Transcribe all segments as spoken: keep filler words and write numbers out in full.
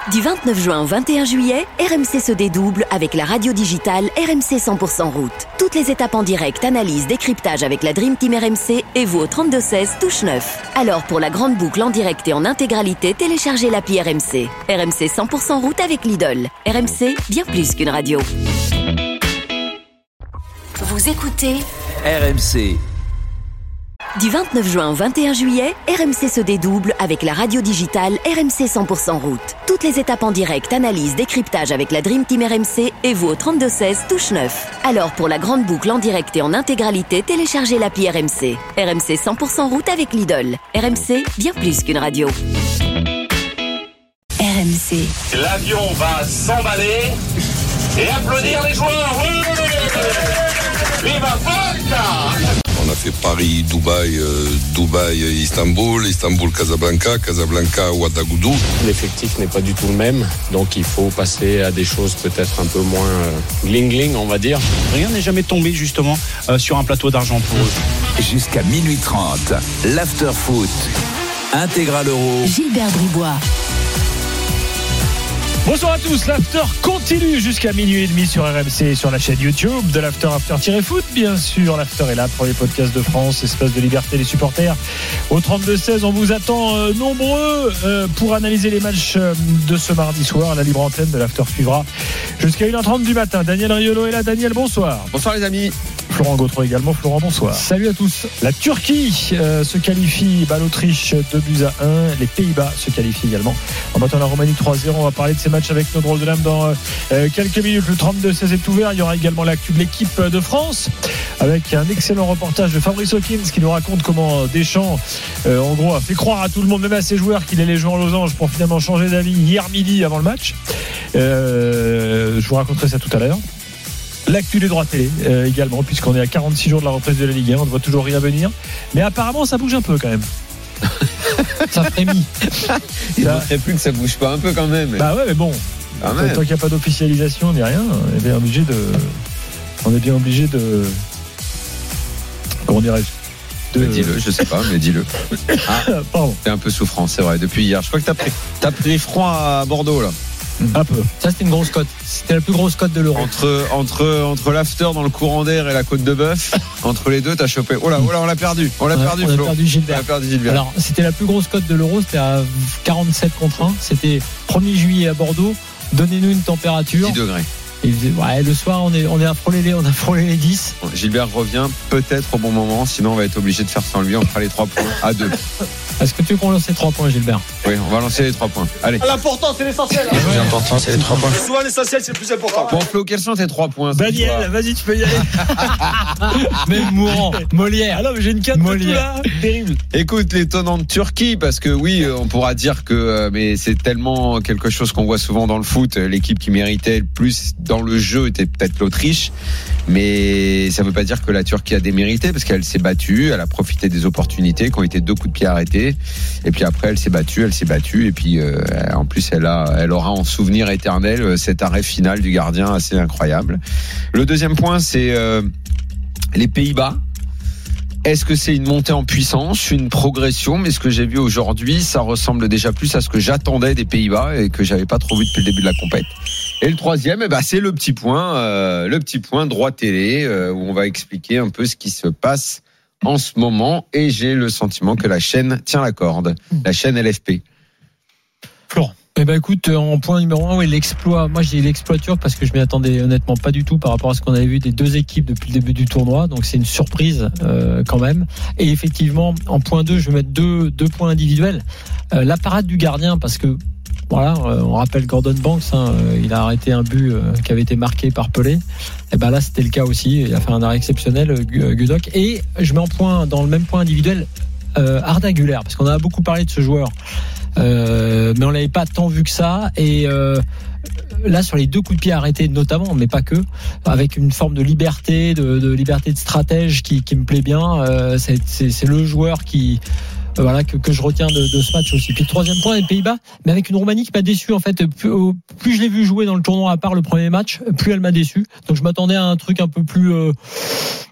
Du vingt-neuf juin au vingt et un juillet, R M C se dédouble avec la radio digitale R M C cent pour cent route. Toutes les étapes en direct, analyse, décryptage avec la Dream Team R M C et vous au trente-deux seize, touche neuf. Alors pour la grande boucle en direct et en intégralité, téléchargez l'appli R M C. R M C cent pour cent route avec Lidl. R M C, bien plus qu'une radio. Vous écoutez R M C. Du vingt-neuf juin au vingt et un juillet, R M C se dédouble avec la radio digitale R M C cent pour cent route. Toutes les étapes en direct, analyse, décryptage avec la Dream Team R M C et vous au trente-deux seize, touche neuf. Alors pour la grande boucle en direct et en intégralité, téléchargez l'appli R M C. R M C cent pour cent route avec Lidl. R M C, bien plus qu'une radio. R M C. L'avion va s'emballer et applaudir les joueurs. Oui, viva Volta! On a fait Paris, Dubaï, euh, Dubaï, Istanbul, Istanbul, Casablanca, Casablanca, Ouagadougou. L'effectif n'est pas du tout le même, donc il faut passer à des choses peut-être un peu moins euh, gling-gling, on va dire. Rien n'est jamais tombé justement euh, sur un plateau d'argent pour eux. Jusqu'à minuit trente, l'After Foot, Intégral Euro. Gilbert Bribois. Bonsoir à tous, l'After continue jusqu'à minuit et demi sur R M C et sur la chaîne YouTube de l'After After-Foot. Bien sûr, l'After est là, premier podcast de France, espace de liberté des supporters. Au trente-deux seize, on vous attend euh, nombreux euh, pour analyser les matchs euh, de ce mardi soir. La libre antenne de l'After suivra jusqu'à une heure trente du matin. Daniel Riolo est là. Daniel, bonsoir. Bonsoir les amis. Florent Gautreau également. Florent, bonsoir. Salut à tous. La Turquie euh, se qualifie, bah, l'Autriche deux buts à un. Les Pays-Bas se qualifient également en battant la Roumanie trois zéro. On va parler de ces matchs avec nos drôles de l'âme dans euh, quelques minutes. Le trente-deux seize est ouvert. Il y aura également l'actu de l'équipe de France avec un excellent reportage de Fabrice Hawkins qui nous raconte comment Deschamps euh, en gros a fait croire à tout le monde, même à ses joueurs, qu'il allait jouer en losange pour finalement changer d'avis hier midi avant le match. Euh, je vous raconterai ça tout à l'heure. L'actu des droits télé euh, également, puisqu'on est à quarante-six jours de la reprise de la Ligue un, on ne voit toujours rien venir, mais apparemment ça bouge un peu quand même. Ça frémit. Il ne faudrait plus que ça bouge pas un peu quand même. Bah ouais, mais bon, ah tant, tant qu'il n'y a pas d'officialisation ni rien, on est bien obligé de, on est bien obligé de, comment dirais-je, de... dis-le, je sais pas, mais dis-le. Ah, pardon. T'es un peu souffrant, c'est vrai, depuis hier. Je crois que t'as pris, t'as pris froid à Bordeaux là. Un peu. Ça c'était une grosse cote. C'était la plus grosse cote de l'Euro. Entre, entre, entre l'after dans le courant d'air et la côte de bœuf, entre les deux, t'as chopé. Oh là, oh là, on l'a perdu. On l'a on a, perdu, on a Flo. perdu Gilbert. On a perdu Gilbert. Alors, c'était la plus grosse cote de l'Euro. C'était à quarante-sept contre un. C'était premier juillet à Bordeaux. Donnez-nous une température. dix degrés. Et ouais, le soir, on est, on est à frôler les, on a frôlé les dix. Bon, Gilbert revient peut-être au bon moment, sinon on va être obligé de faire sans lui. On fera les trois points à deux. Est-ce que tu veux qu'on lance les trois points, Gilbert? Oui, on va lancer les trois points. Allez. L'important, c'est l'essentiel. Le plus important, c'est les trois points. Souvent, l'essentiel, c'est le plus important. Bon, Flo, quels sont tes trois points? Daniel, vas-y, tu peux y aller. Même mourant. Molière. Ah non, mais j'ai une canne de tout là. Terrible. Écoute, l'étonnante Turquie, parce que oui, on pourra dire que, mais c'est tellement quelque chose qu'on voit souvent dans le foot. L'équipe qui méritait le plus dans le jeu était peut-être l'Autriche, mais ça ne veut pas dire que la Turquie a démérité, parce qu'elle s'est battue, elle a profité des opportunités qui ont été deux coups de pied arrêtés, et puis après elle s'est battue, elle s'est battue, et puis euh, en plus elle a, elle aura en souvenir éternel cet arrêt final du gardien assez incroyable. Le deuxième point, c'est euh, les Pays-Bas. Est-ce que c'est une montée en puissance, une progression? Mais ce que j'ai vu aujourd'hui, ça ressemble déjà plus à ce que j'attendais des Pays-Bas et que j'avais pas trop vu depuis le début de la compète. Et le troisième, eh ben, c'est le petit point, euh, le petit point droit télé, euh, où on va expliquer un peu ce qui se passe en ce moment. Et j'ai le sentiment que la chaîne tient la corde, la chaîne L F P. Florent. Eh ben écoute, en point numéro un, oui, l'exploit. Moi, je dis l'exploit turc parce que je m'y attendais honnêtement pas du tout par rapport à ce qu'on avait vu des deux équipes depuis le début du tournoi. Donc c'est une surprise euh, quand même. Et effectivement, en point deux, je vais mettre deux deux points individuels. Euh, la parade du gardien, parce que voilà, euh, on rappelle Gordon Banks, hein, euh, il a arrêté un but euh, qui avait été marqué par Pelé. Et ben là, c'était le cas aussi. Il a fait un arrêt exceptionnel, euh, Gudok. Et je mets en point dans le même point individuel euh, Arda Güler, parce qu'on a beaucoup parlé de ce joueur. Euh, mais on l'avait pas tant vu que ça, et euh, là sur les deux coups de pied arrêtés notamment, mais pas que, avec une forme de liberté, de, de liberté de stratège qui, qui me plaît bien. Euh, c'est, c'est, c'est le joueur qui euh, voilà que, que je retiens de, de ce match aussi. Puis le troisième point, les Pays-Bas, mais avec une Roumanie qui m'a déçu en fait. Plus, plus je l'ai vu jouer dans le tournoi à part le premier match, plus elle m'a déçu. Donc je m'attendais à un truc un peu plus euh,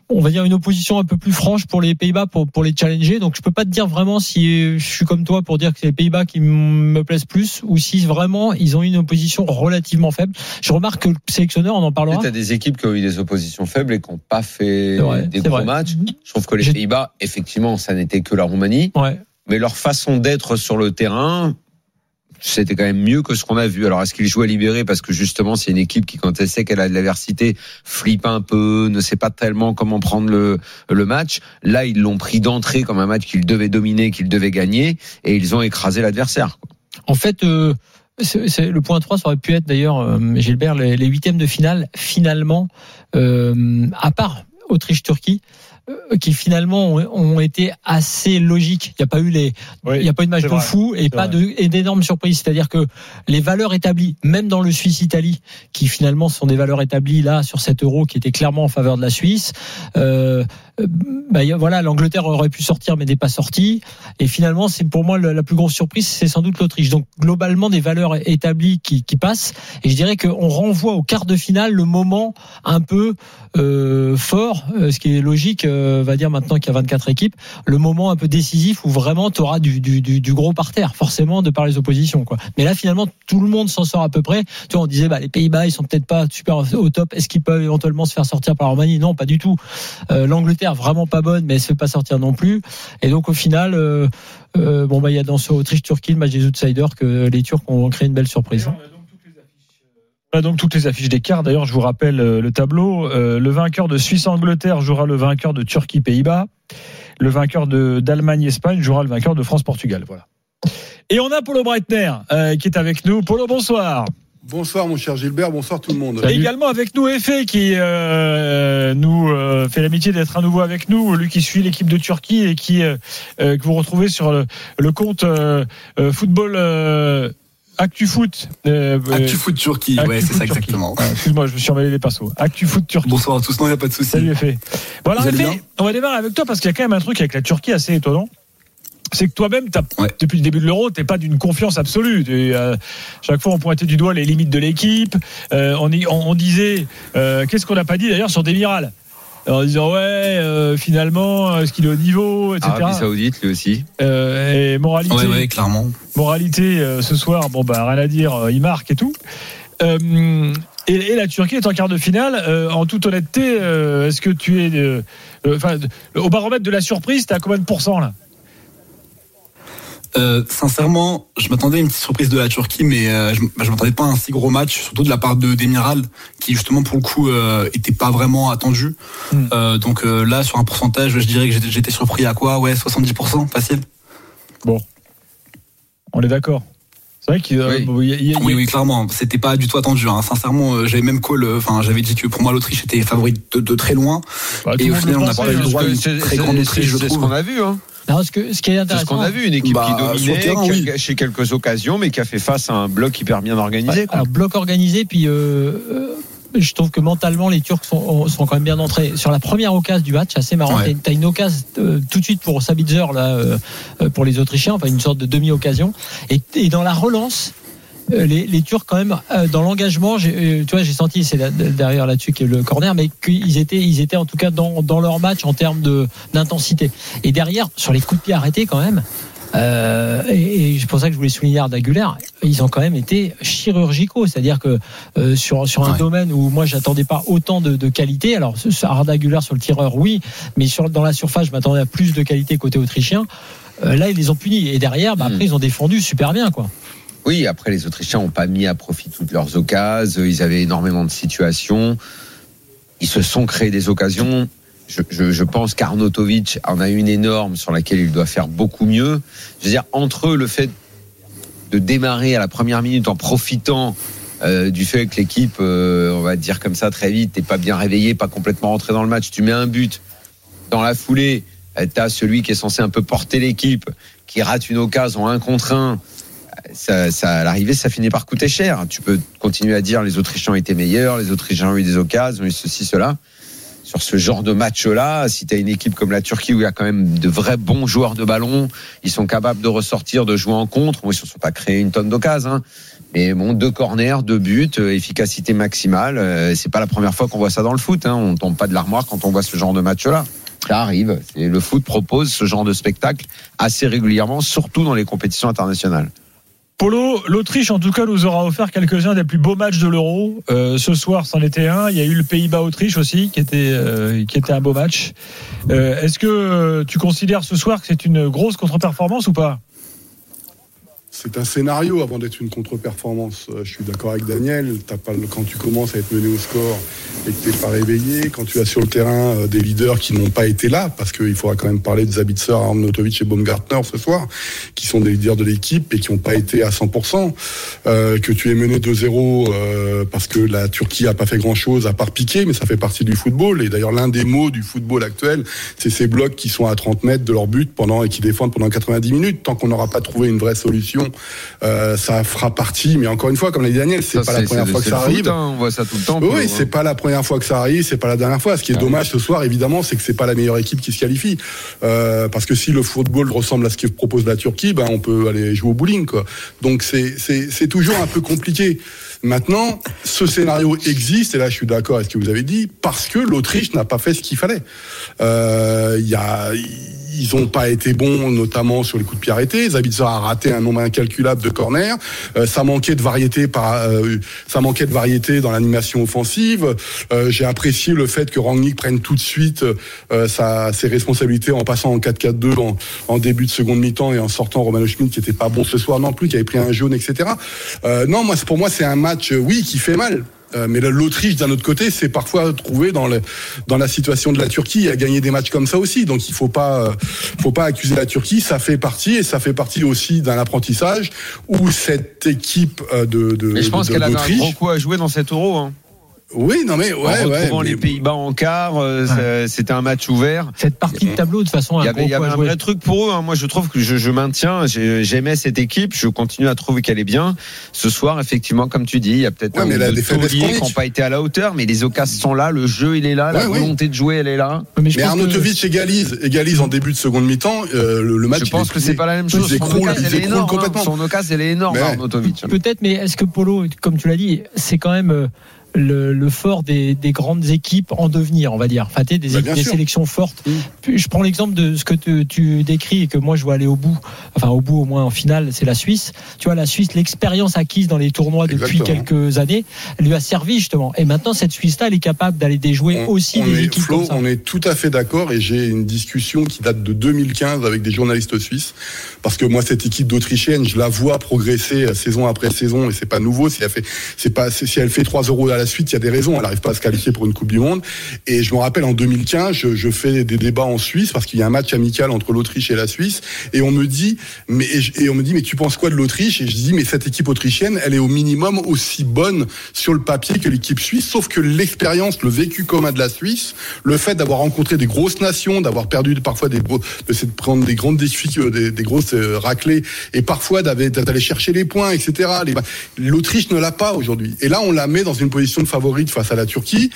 on va dire une opposition un peu plus franche pour les Pays-Bas pour pour les challenger. Donc je peux pas te dire vraiment si je suis comme toi pour dire que c'est les Pays-Bas qui me plaisent plus ou si vraiment ils ont une opposition relativement faible. Je remarque que le sélectionneur, on en parlera. Tu as des équipes qui ont eu des oppositions faibles et qui n'ont pas fait vrai, des gros vrai. matchs. Je trouve que les J'ai... Pays-Bas, effectivement, ça n'était que la Roumanie. Ouais. Mais leur façon d'être sur le terrain, c'était quand même mieux que ce qu'on a vu. Alors, est-ce qu'ils jouent à libérer parce que justement, c'est une équipe qui, quand elle sait qu'elle a de l'adversité, flippe un peu, ne sait pas tellement comment prendre le, le match. Là, ils l'ont pris d'entrée comme un match qu'ils devaient dominer, qu'ils devaient gagner, et ils ont écrasé l'adversaire. En fait, euh, c'est, c'est, le point trois, ça aurait pu être d'ailleurs, euh, Gilbert, les, les huitièmes de finale, finalement, euh, à part Autriche-Turquie, qui finalement ont, ont été assez logiques. Il n'y a pas eu les, oui, il n'y a pas eu de match de fou et c'est pas de, et d'énormes surprises. C'est-à-dire que les valeurs établies, même dans le Suisse-Italie, qui finalement sont des valeurs établies là sur cet euro qui était clairement en faveur de la Suisse. Euh, bah, voilà, l'Angleterre aurait pu sortir mais n'est pas sortie. Et finalement, c'est pour moi la plus grosse surprise, c'est sans doute l'Autriche. Donc globalement des valeurs établies qui, qui passent. Et je dirais qu'on renvoie au quart de finale le moment un peu euh, fort, ce qui est logique. Euh, va dire maintenant qu'il y a vingt-quatre équipes, le moment un peu décisif où vraiment tu auras du, du, du, du gros par terre, forcément de par les oppositions, quoi. Mais là finalement tout le monde s'en sort à peu près. Tu vois, on disait bah les Pays-Bas ils sont peut-être pas super au top. Est-ce qu'ils peuvent éventuellement se faire sortir par la Roumanie? Non, pas du tout. Euh, L'Angleterre vraiment pas bonne, mais elle se fait pas sortir non plus. Et donc au final, euh, euh, bon bah il y a dans ce Autriche-Turquie le match des outsiders que les Turcs ont créé une belle surprise. On a donc toutes les affiches des quarts. D'ailleurs, je vous rappelle le tableau. Euh, le vainqueur de Suisse-Angleterre jouera le vainqueur de Turquie-Pays-Bas. Le vainqueur de, d'Allemagne-Espagne jouera le vainqueur de France-Portugal. Voilà. Et on a Polo Breitner euh, qui est avec nous. Polo, bonsoir. Bonsoir mon cher Gilbert, bonsoir tout le monde. Et également avec nous Effet qui euh, nous euh, fait l'amitié d'être à nouveau avec nous, lui qui suit l'équipe de Turquie et qui euh, que vous retrouvez sur le, le compte euh, euh, football euh, ActuFoot. Euh, ActuFoot Turquie, Actu ouais, c'est ça Turquie. Exactement. Ah, excuse-moi, je me suis emmêlé les pinceaux. ActuFoot Turquie. Bonsoir à tous, non, il n'y a pas de souci. Salut Effet. Bon alors Effet, on va démarrer avec toi parce qu'il y a quand même un truc avec la Turquie assez étonnant. C'est que toi-même, t'as, ouais. depuis le début de l'Euro, t'es pas d'une confiance absolue. Euh, chaque fois, on pointait du doigt les limites de l'équipe. Euh, on, on, on disait, euh, qu'est-ce qu'on n'a pas dit d'ailleurs sur Demiral, en disant ouais, euh, finalement, est-ce qu'il est au niveau, et cetera. Arabie Saoudite, lui aussi. Euh, et moralité, ouais, ouais, clairement. Moralité, euh, ce soir, bon bah rien à dire, euh, il marque et tout. Euh, et, et la Turquie est en quart de finale. Euh, en toute honnêteté, euh, est-ce que tu es, euh, euh, enfin, au baromètre de la surprise, t'es à combien de pourcents là? Euh, sincèrement, je m'attendais à une petite surprise de la Turquie, mais euh, je, je m'attendais pas à un si gros match, surtout de la part de Demiral, qui justement pour le coup euh, était pas vraiment attendu. Mm. Euh, donc euh, là, sur un pourcentage, je dirais que j'étais, j'étais surpris à quoi? Ouais, soixante-dix pour cent, facile. Bon, on est d'accord. C'est vrai qu'il oui. Bon, y a, y a, oui, oui, clairement, c'était pas du tout attendu. Hein. Sincèrement, euh, j'avais même call. Enfin, euh, j'avais dit que pour moi l'Autriche était favorite de, de très loin. Bah, et au final, on n'a pas eu le droit à une très grande Autriche, je trouve. C'est ce qu'on a vu, hein. Non, ce, que, ce qui est intéressant, c'est ce qu'on a vu, une équipe bah, qui dominait, terrain, qui a oui. gâché quelques occasions, mais qui a fait face à un bloc hyper bien organisé. Ouais, alors, bloc organisé, puis euh, euh, je trouve que mentalement, les Turcs sont, sont quand même bien entrés. Sur la première occasion du match, assez marrant, ouais. t'as une occasion euh, tout de suite pour Sabitzer, là, euh, pour les Autrichiens, enfin une sorte de demi-occasion. Et, et dans la relance, Les, les Turcs quand même dans l'engagement, j'ai, tu vois, j'ai senti, c'est là, derrière là-dessus qui est le corner, mais qu'ils étaient, ils étaient en tout cas dans, dans leur match en termes de d'intensité. Et derrière, sur les coups de pied arrêtés quand même, euh, et, et c'est pour ça que je voulais souligner Arda Güler, ils ont quand même été chirurgicaux, c'est-à-dire que euh, sur sur un ouais. domaine où moi j'attendais pas autant de, de qualité. Alors Arda Güler sur le tireur, oui, mais sur dans la surface, je m'attendais à plus de qualité côté autrichien. Euh, là, ils les ont punis et derrière, bah, après, ils ont défendu super bien, quoi. Oui, après les Autrichiens n'ont pas mis à profit toutes leurs occasions. Ils avaient énormément de situations. Ils se sont créés des occasions. Je, je, je pense qu'Arnautovic en a une énorme sur laquelle il doit faire beaucoup mieux. Je veux dire, entre eux, le fait de démarrer à la première minute en profitant euh, du fait que l'équipe, euh, on va dire comme ça très vite, n'est pas bien réveillée, pas complètement rentrée dans le match. Tu mets un but dans la foulée, euh, tu as celui qui est censé un peu porter l'équipe, qui rate une occasion en un contre un. Ça, ça, à l'arrivée, ça finit par coûter cher. Tu peux continuer à dire les Autrichiens étaient meilleurs, les Autrichiens ont eu des occasions, ont eu ceci, cela. Sur ce genre de match-là, si tu as une équipe comme la Turquie où il y a quand même de vrais bons joueurs de ballon, ils sont capables de ressortir, de jouer en contre. Bon, ils ne se sont pas créés une tonne d'occasions, hein. Mais bon, deux corners, deux buts, euh, efficacité maximale. Euh, c'est pas la première fois qu'on voit ça dans le foot. Hein. On tombe pas de l'armoire quand on voit ce genre de match-là. Ça arrive. Et le foot propose ce genre de spectacle assez régulièrement, surtout dans les compétitions internationales. Polo, l'Autriche en tout cas nous aura offert quelques-uns des plus beaux matchs de l'Euro. Euh, ce soir, c'en était un. Il y a eu le Pays-Bas-Autriche aussi, qui était euh, qui était un beau match. Euh, est-ce que euh, tu considères ce soir que c'est une grosse contre-performance ou pas ? C'est un scénario avant d'être une contre-performance. Je suis d'accord avec Daniel. T'as pas, quand tu commences à être mené au score et que t'es pas réveillé, quand tu as sur le terrain des leaders qui n'ont pas été là, parce qu'il faudra quand même parler de Sabitzer, Arnautovic et Baumgartner ce soir, qui sont des leaders de l'équipe et qui n'ont pas été à cent pour cent, euh, que tu es mené deux zéro euh, parce que la Turquie a pas fait grand-chose à part piquer, mais ça fait partie du football. Et d'ailleurs, l'un des mots du football actuel, c'est ces blocs qui sont à trente mètres de leur but pendant et qui défendent pendant quatre-vingt-dix minutes. Tant qu'on n'aura pas trouvé une vraie solution, Euh, ça fera partie, mais encore une fois, comme l'a dit Daniel, c'est ça, pas c'est, la première fois que ça arrive. Foot, hein, on voit ça tout le temps. Oui, oui, c'est pas la première fois que ça arrive, c'est pas la dernière fois. Ce qui est ah, dommage oui. ce soir, évidemment, c'est que c'est pas la meilleure équipe qui se qualifie. Euh, parce que si le football ressemble à ce que propose la Turquie, ben on peut aller jouer au bowling, quoi. Donc c'est c'est c'est toujours un peu compliqué. Maintenant, ce scénario existe, et là je suis d'accord avec ce que vous avez dit, parce que l'Autriche n'a pas fait ce qu'il fallait. Euh, il y a Ils n'ont pas été bons, notamment sur les coups de pied arrêtés. Sabitzer a raté un nombre incalculable de corners. Euh, ça manquait de variété, par, euh, ça manquait de variété dans l'animation offensive. Euh, j'ai apprécié le fait que Rangnick prenne tout de suite euh, sa, ses responsabilités en passant en quatre quatre deux en, en début de seconde mi-temps et en sortant Romano Schmid qui était pas bon ce soir non plus, qui avait pris un jaune, et cetera. Euh, non, moi, pour moi, c'est un match, oui, qui fait mal. Euh, mais l'Autriche, d'un autre côté, c'est parfois trouvé dans, le, dans la situation de la Turquie à gagner des matchs comme ça aussi. Donc il faut pas, euh, faut pas accuser la Turquie. Ça fait partie, et ça fait partie aussi d'un apprentissage où cette équipe euh, de, de. Mais je pense de, qu'elle a un gros coup à jouer dans cet Euro. Hein. Oui, non mais ouais, en ouais. retrouvant mais... les Pays-Bas en quart, euh, ouais. c'était un match ouvert. Cette partie de tableau, de toute façon, il y avait, il y avait un vrai truc pour eux. Hein. Moi, je trouve que je, je maintiens. J'aimais cette équipe. Je continue à trouver qu'elle est bien. Ce soir, effectivement, comme tu dis, il y a peut-être ouais, un des tauliers qui n'ont pas été à la hauteur, mais les occasions sont là. Le jeu, il est là. Ouais, la volonté ouais. de jouer, elle est là. Mais, mais Arnautovic que... égalise, égalise en début de seconde mi-temps. Euh, le, le match. Je pense que c'est pas la même chose. Son occasion, elle est énorme. Son occasion, elle est énorme, Arnautovic. Peut-être, mais est-ce que Polo, comme tu l'as dit, c'est quand même. Le, le fort des, des grandes équipes en devenir, on va dire. Enfin, des, bah, des sélections fortes. Mmh. Je prends l'exemple de ce que tu, tu décris et que moi je vois aller au bout. Enfin, au bout au moins en finale, c'est la Suisse. Tu vois, la Suisse, l'expérience acquise dans les tournois depuis Exactement. quelques années, lui a servi justement. Et maintenant, cette Suisse-là, elle est capable d'aller déjouer on, aussi on des est, équipes Flo, comme ça. On est tout à fait d'accord et j'ai une discussion qui date de deux mille quinze avec des journalistes suisses parce que moi, cette équipe d'Autrichienne, je la vois progresser saison après saison et c'est pas nouveau. Si elle fait, c'est pas, si elle fait trois euros à la suite, il y a des raisons. Elle n'arrive pas à se qualifier pour une Coupe du Monde. Et je me rappelle en deux mille quinze, je, je fais des débats en Suisse parce qu'il y a un match amical entre l'Autriche et la Suisse. Et on me dit, mais et, et on me dit, mais tu penses quoi de l'Autriche ? Et je dis, mais cette équipe autrichienne, elle est au minimum aussi bonne sur le papier que l'équipe suisse. Sauf que l'expérience, le vécu commun de la Suisse, le fait d'avoir rencontré des grosses nations, d'avoir perdu parfois des gros, de prendre des grandes défis, des, des grosses raclées, et parfois d'aller chercher les points, et cetera. Les, L'Autriche ne l'a pas aujourd'hui. Et là, on la met dans une position de favorite face à la Turquie.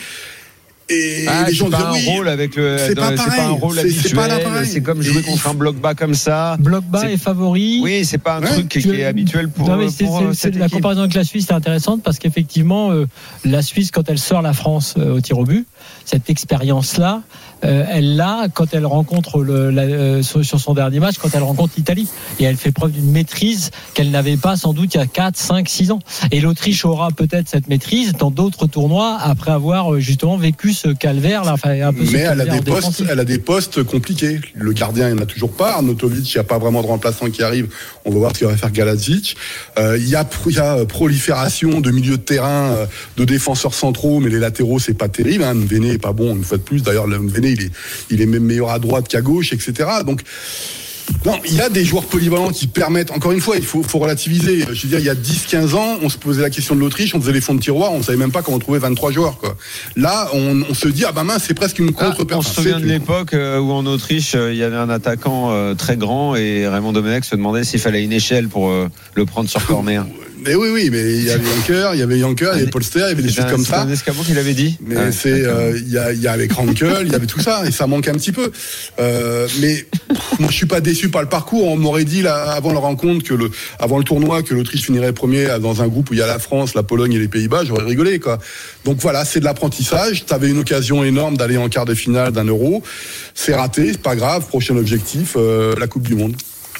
Et ah, les gens c'est pas disent, un oui, rôle avec le, c'est dans, pas, c'est pas un rôle c'est, habituel. C'est, pas c'est comme jouer contre un bloc bas comme ça. Bloc bas c'est... et favori. Oui, c'est pas un ouais, truc qui, qui est habituel pour. Non, mais c'est, pour c'est, cette c'est, la comparaison avec la Suisse est intéressante parce qu'effectivement, euh, la Suisse, quand elle sort la France euh, au tir au but, cette expérience-là, euh, elle l'a quand elle rencontre le, la, euh, sur, sur son dernier match, quand elle rencontre l'Italie, et elle fait preuve d'une maîtrise qu'elle n'avait pas sans doute il y a quatre, cinq, six ans. Et l'Autriche aura peut-être cette maîtrise dans d'autres tournois après avoir justement vécu ce calvaire là. Enfin, un peu mais elle a des postes, elle a des postes compliqués. Le gardien, il n'y en a toujours pas. Arnautovic, il n'y a pas vraiment de remplaçant qui arrive. On va voir ce qu'il va faire Galazic. Euh, il y a, il y a prolifération de milieux de terrain, euh, de défenseurs centraux, mais les latéraux, c'est pas terrible. Hein. Nvene est pas bon une fois de plus. D'ailleurs, Nvene, il est, il est même meilleur à droite qu'à gauche, et cetera. Donc, non, il y a des joueurs polyvalents qui permettent, encore une fois, il faut, faut relativiser. Je veux dire, il y a dix quinze ans, on se posait la question de l'Autriche, on faisait les fonds de tiroir, on savait même pas comment trouver vingt-trois joueurs, quoi. Là, on, on se dit, ah bah mince, c'est presque une contre-performance. Ah, on se souvient de l'époque où en Autriche, il y avait un attaquant très grand et Raymond Domenech se demandait s'il fallait une échelle pour le prendre sur corner. Mais oui, oui, mais il y avait Janker, il y avait Janker, il y avait Polster, il y avait des choses comme ça. C'est un Escabeau qui l'avait dit. Mais ah, c'est, euh, il y a, il y a avec Rankel, il y avait tout ça, et ça manque un petit peu. Euh, mais pff, moi, je suis pas déçu par le parcours. On m'aurait dit là, avant la rencontre, que le, avant le tournoi, que l'Autriche finirait premier dans un groupe où il y a la France, la Pologne et les Pays-Bas. J'aurais rigolé, quoi. Donc voilà, c'est de l'apprentissage. T'avais une occasion énorme d'aller en quart de finale d'un Euro. C'est raté, c'est pas grave. Prochain objectif, euh, la Coupe du Monde.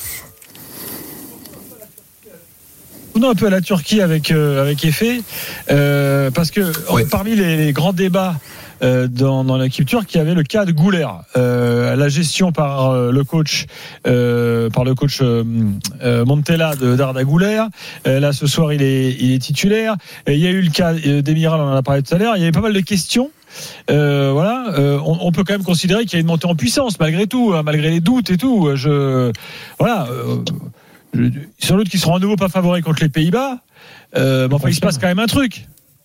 Un peu à la Turquie avec euh, avec effet euh, parce que ouais. parmi les, les grands débats euh, dans, dans l'équipe turque, il y avait le cas de Güler, euh, la gestion par euh, le coach euh, par le coach euh, euh, Montella de d'Arda Güler. Euh, là ce soir il est il est titulaire. Et il y a eu le cas d'Emiral, on en a parlé tout à l'heure. Il y avait pas mal de questions. Euh, voilà, euh, on, on peut quand même considérer qu'il y a une montée en puissance malgré tout, hein, malgré les doutes et tout. Je voilà. Euh, Sans doute qu'ils seront à nouveau pas favoris contre les Pays-Bas. Euh, mais enfin, il se passe quand même un truc.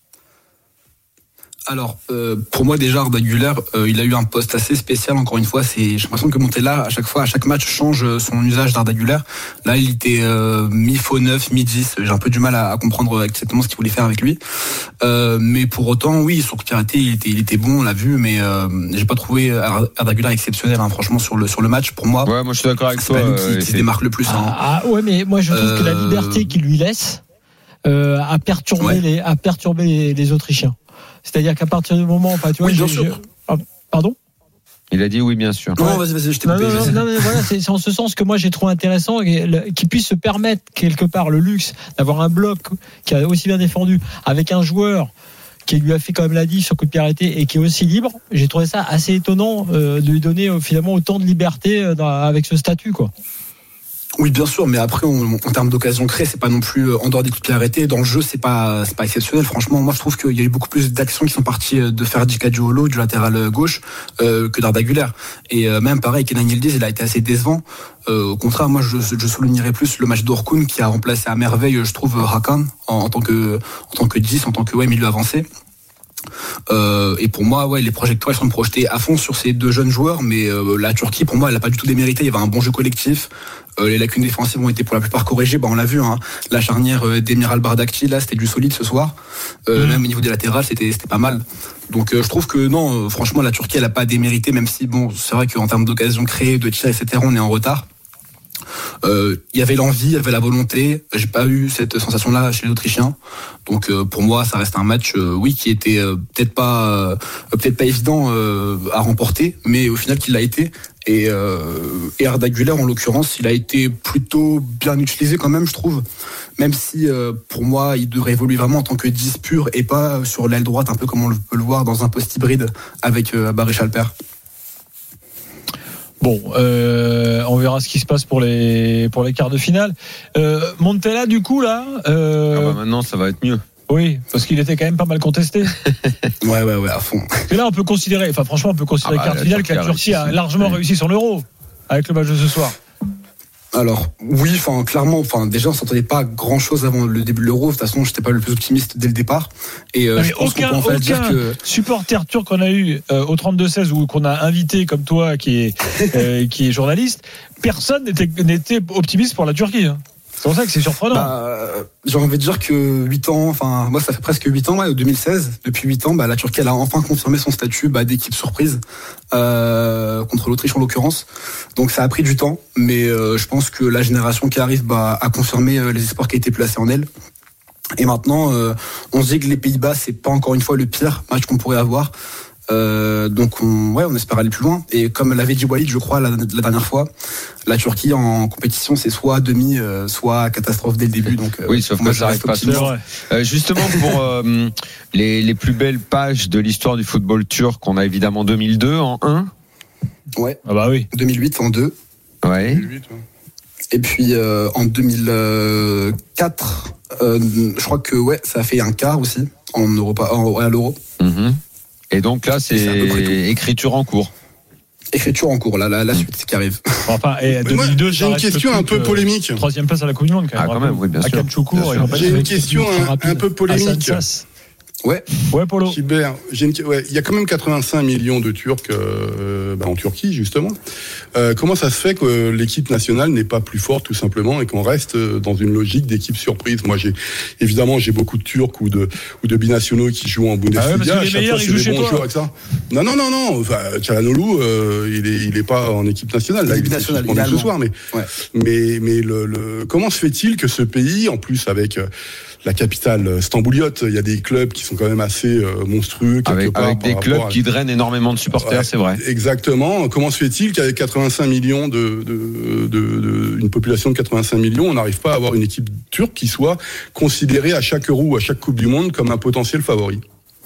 Alors, euh, pour moi déjà, Arda Güler, euh, il a eu un poste assez spécial. Encore une fois, c'est, j'ai l'impression que Montella, à chaque fois, à chaque match, change son usage d'Arda Güler. Là, il était euh, mi-faux neuf, mi-dix. J'ai un peu du mal à, à comprendre exactement ce qu'il voulait faire avec lui. Euh, mais pour autant, oui, sur coup de pied arrêté, il était, il était bon, on l'a vu. Mais euh, j'ai pas trouvé Arda Güler exceptionnel, hein, franchement, sur le sur le match. Pour moi, ouais, moi je suis d'accord avec c'est toi. pas lui euh, qui, qui se démarque le plus. Hein. Ah, ah ouais, mais moi je trouve euh... que la liberté qu'il lui laisse euh, a perturbé ouais. les a perturbé les, les Autrichiens. C'est-à-dire qu'à partir du moment, enfin, tu vois, oui, bien j'ai, sûr. Ah, pardon. Il a dit oui, bien sûr. Non, vas-y, vas-y, je t'ai non, coupé. Non, non, non, mais voilà, c'est, c'est en ce sens que moi j'ai trouvé intéressant qu'il puisse se permettre quelque part le luxe d'avoir un bloc qui a aussi bien défendu avec un joueur qui lui a fait quand même la diff sur coup de pied arrêté et qui est aussi libre. J'ai trouvé ça assez étonnant euh, de lui donner euh, finalement autant de liberté euh, dans, avec ce statut, quoi. Oui, bien sûr, mais après, on, en termes d'occasion créée, c'est pas non plus en dehors des coups de pied arrêtés. Dans le jeu, c'est pas, c'est pas exceptionnel. Franchement, moi, je trouve qu'il y a eu beaucoup plus d'actions qui sont parties de Ferdi Kadioğlu, du latéral gauche, euh, que d'Arda Güler. Et euh, même pareil, Kenan Yildiz, il a été assez décevant. Euh, au contraire, moi, je, je soulignerais plus le match d'Orkun qui a remplacé à merveille, je trouve, Hakan en, en tant que, en tant que dix, en tant que ouais, milieu avancé. Euh, et pour moi, ouais, les projecteurs sont projetés à fond sur ces deux jeunes joueurs, mais euh, la Turquie, pour moi, elle n'a pas du tout démérité. Il y avait un bon jeu collectif. Euh, les lacunes défensives ont été pour la plupart corrigées. Bah, on l'a vu, hein, la charnière euh, d'Emiral Bardakci, là, c'était du solide ce soir. Euh, mmh. Même au niveau des latérales, c'était, c'était pas mal. Donc, euh, je trouve que non, euh, franchement, la Turquie, elle a pas démérité, même si, bon, c'est vrai qu'en termes d'occasion créée, de tir, et cetera, on est en retard. Il euh, y avait l'envie, il y avait la volonté. J'ai pas eu cette sensation-là chez les Autrichiens. Donc euh, pour moi, ça reste un match, euh, oui, qui était euh, peut-être pas, euh, peut-être pas évident euh, à remporter, mais au final, qu'il l'a été. Et, euh, et Arda Güler, en l'occurrence, il a été plutôt bien utilisé quand même, je trouve. Même si, euh, pour moi, il devrait évoluer vraiment en tant que dix pur et pas sur l'aile droite, un peu comme on peut le voir dans un poste hybride avec euh, Barış Alper. Bon, euh, on verra ce qui se passe pour les pour les quarts de finale. Euh, Montella, du coup, là. Euh... Ah bah maintenant, ça va être mieux. Oui, parce qu'il était quand même pas mal contesté. ouais, ouais, ouais, à fond. Et là, on peut considérer, enfin, franchement, on peut considérer ah bah, quart de finale que la Turquie a largement oui. réussi son Euro avec le match de ce soir. Alors oui, enfin clairement, enfin déjà on s'entendait pas grand chose avant le début de l'Euro. De toute façon, j'étais pas le plus optimiste dès le départ. Et euh, non, je pense aucun, qu'on peut en fait aucun dire que supporter turc qu'on a eu euh, au trente-deux seize ou qu'on a invité comme toi, qui est euh, qui est journaliste, personne n'était n'était optimiste pour la Turquie. Hein. C'est pour ça que c'est surprenant. Bah, j'ai envie de dire que huit ans, enfin moi ça fait presque huit ans, ouais, deux mille seize. Depuis huit ans, bah, la Turquie elle a enfin confirmé son statut bah, d'équipe surprise euh, contre l'Autriche en l'occurrence. Donc ça a pris du temps, mais euh, je pense que la génération qui arrive bah, a confirmé euh, les espoirs qui étaient placés en elle. Et maintenant, euh, on se dit que les Pays-Bas c'est pas encore une fois le pire match qu'on pourrait avoir. Euh, donc on, ouais, on espère aller plus loin. Et comme l'avait dit Walid, je crois, la, la dernière fois, la Turquie en compétition, c'est soit demi, euh, soit catastrophe dès le début. Donc oui, sauf que ça n'arrive pas toujours. Euh, justement, pour euh, les, les plus belles pages de l'histoire du football turc, on a évidemment deux mille deux en un. Ouais. Ah bah oui. deux mille huit en deux. Ouais. deux mille huit, ouais. Et puis euh, en deux mille quatre, euh, je crois que ouais, ça a fait un quart aussi en Europa, en, à l'Euro. Mm-hmm. Et donc là, c'est, c'est écriture en cours. Écriture en cours, là, la, la suite qui arrive. Enfin, et deux mille deux, moi, j'ai une question un peu polémique. Euh, troisième place à la Coupe du Monde, quand même. Ah, quand même, oui, bien sûr. Bien sûr. J'ai une question un, un peu polémique. Ouais, ouais, Polo. Gilbert, j'ai une... ouais, il y a quand même quatre-vingt-cinq millions de Turcs euh, bah, en Turquie, justement. Euh, comment ça se fait que l'équipe nationale n'est pas plus forte, tout simplement, et qu'on reste dans une logique d'équipe surprise? Moi, j'ai évidemment, j'ai beaucoup de Turcs ou de ou de binationaux qui jouent en Bundesliga. Ah ouais, parce que les meilleurs, ils jouent chez toi. Avec ça. Non, non, non, non. Enfin, Çalhanoğlu, euh, il est il est pas en équipe nationale. Là, il est suspendu ce soir, mais ouais. mais mais le, le comment se fait-il que ce pays, en plus avec euh, la capitale stambouliote, il y a des clubs qui sont quand même assez euh, monstrueux. Avec, part, avec des clubs à... qui drainent énormément de supporters, ouais, c'est vrai. Exactement. Comment se fait-il qu'avec quatre-vingt-cinq millions de, de, de, de, une population de quatre-vingt-cinq millions, on n'arrive pas à avoir une équipe turque qui soit considérée à chaque Euro ou à chaque Coupe du Monde comme un potentiel favori?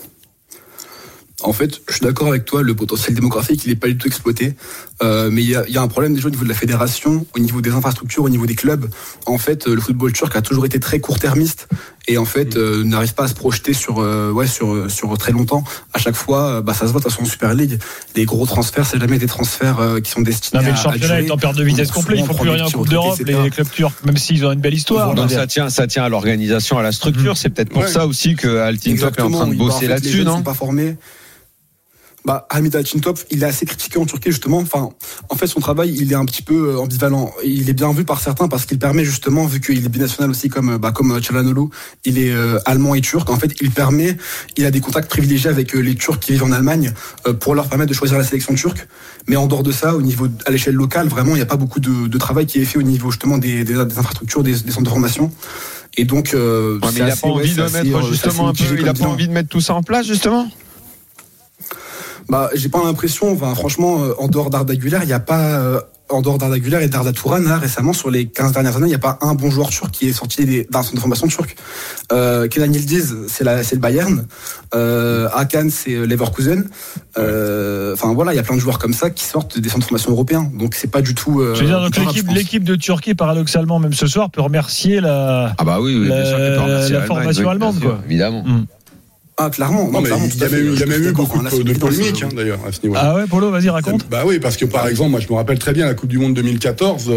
En fait, je suis d'accord avec toi, le potentiel démographique, il n'est pas du tout exploité. Euh, mais il y a, y a un problème déjà au niveau de la fédération, au niveau des infrastructures, au niveau des clubs. En fait, le football turc a toujours été très court-termiste et en fait euh, n'arrive pas à se projeter sur euh, ouais sur sur très longtemps. À chaque fois, bah ça se voit de toute façon en Super League. Les gros transferts, c'est jamais des transferts euh, qui sont destinés. Non, mais à le championnat est en perte de vitesse complète. Il faut plus rien en Coupe d'Europe. Les clubs turcs, même s'ils ont une belle histoire. Donc ça tient, ça tient à l'organisation, à la structure. Mmh. C'est peut-être pour ouais. ça aussi que Altintop est en train de bosser bah, en fait, là-dessus, les non? Sont pas formés. Bah, Hamid Altintop, il est assez critiqué en Turquie justement. Enfin, en fait, son travail, il est un petit peu ambivalent. Il est bien vu par certains parce qu'il permet justement, vu qu'il est binational aussi comme bah comme Çalhanoğlu, il est euh, allemand et turc. En fait, il permet, il a des contacts privilégiés avec euh, les Turcs qui vivent en Allemagne euh, pour leur permettre de choisir la sélection turque. Mais en dehors de ça, au niveau à l'échelle locale, vraiment, il n'y a pas beaucoup de, de travail qui est fait au niveau justement des, des, des infrastructures, des, des centres de formation. Et donc, euh, ouais, mais il n'a pas envie ouais, de assez, mettre justement un peu. Il n'a pas envie de mettre tout ça en place justement. Bah, j'ai pas l'impression, enfin, franchement, euh, en dehors d'Arda Güler, il n'y a pas, euh, en dehors d'Arda Güler et d'Arda Turan, là, récemment, sur les quinze dernières années, il n'y a pas un bon joueur turc qui est sorti des, d'un centre de formation turc. Euh, Kenan Yildiz, c'est la, c'est le Bayern. Euh, Hakan, c'est Leverkusen. Euh, enfin, voilà, il y a plein de joueurs comme ça qui sortent des centres de formation européens. Donc, c'est pas du tout, euh, je veux dire, donc l'équipe, grave, l'équipe de Turquie, paradoxalement, même ce soir, peut remercier la, ah bah oui, oui, la, la, la formation oui, allemande, quoi. Évidemment. Mm. Ah, clairement. Non, non mais il y a même eu, il y a même eu beaucoup de, de polémiques, hein, d'ailleurs, à ce niveau-là. Ah ouais, Polo, vas-y, raconte. Bah oui, parce que par exemple, moi, je me rappelle très bien la Coupe du Monde deux mille quatorze,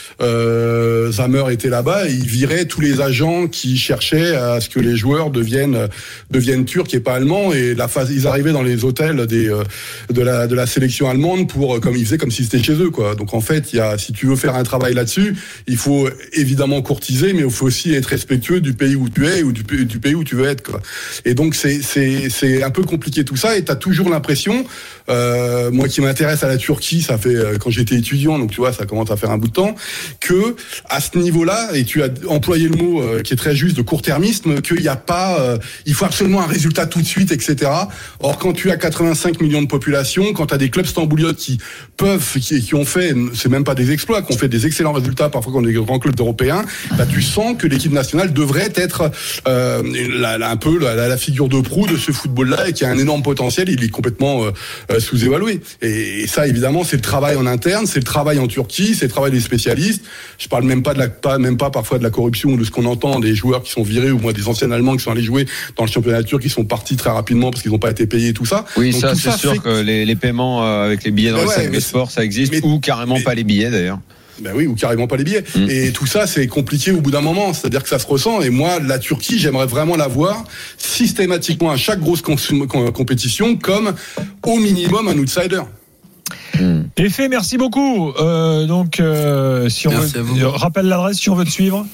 euh, Zamer était là-bas et il virait tous les agents qui cherchaient à ce que les joueurs deviennent, deviennent turcs et pas allemands, et la phase, ils arrivaient dans les hôtels des, de la, de la sélection allemande pour, comme ils faisaient, comme si c'était chez eux, quoi. Donc, en fait, il y a, si tu veux faire un travail là-dessus, il faut évidemment courtiser, mais il faut aussi être respectueux du pays où tu es ou du, du pays où tu veux être, quoi. Et donc, c'est, c'est, c'est un peu compliqué tout ça, et t'as toujours l'impression, euh, moi qui m'intéresse à la Turquie, ça fait, quand j'étais étudiant, donc tu vois, ça commence à faire un bout de temps, que à ce niveau-là, et tu as employé le mot euh, qui est très juste de court-termisme, qu'il n'y a pas, euh, il faut absolument un résultat tout de suite, et cetera. Or, quand tu as quatre-vingt-cinq millions de population, quand tu as des clubs stambouliotes qui peuvent, qui, qui ont fait, c'est même pas des exploits, qui ont fait des excellents résultats, parfois contre des grands clubs européens, bah, tu sens que l'équipe nationale devrait être euh, la, la, un peu la, la, la figure de proue de ce football-là, et qui a un énorme potentiel, il est complètement euh, sous-évalué. Et, et ça, évidemment, c'est le travail en interne, c'est le travail en Turquie, c'est le travail des spécialistes. Je parle même pas de la, pas, même pas parfois de la corruption ou de ce qu'on entend des joueurs qui sont virés, ou moi des anciens Allemands qui sont allés jouer dans le championnat turc, qui sont partis très rapidement parce qu'ils n'ont pas été payés et tout ça. Oui, donc, ça, tout c'est ça sûr fait... que les, les paiements avec les billets dans ouais, le sport, ça existe, mais, ou carrément mais, pas les billets d'ailleurs. Ben oui, ou carrément pas les billets. Mmh. Et tout ça, c'est compliqué au bout d'un moment. C'est-à-dire que ça se ressent. Et moi, la Turquie, j'aimerais vraiment la voir systématiquement à chaque grosse cons- compétition comme au minimum un outsider. Mmh. Effet, merci beaucoup. Euh, donc, euh, si on merci veut, rappelle l'adresse si on veut te suivre.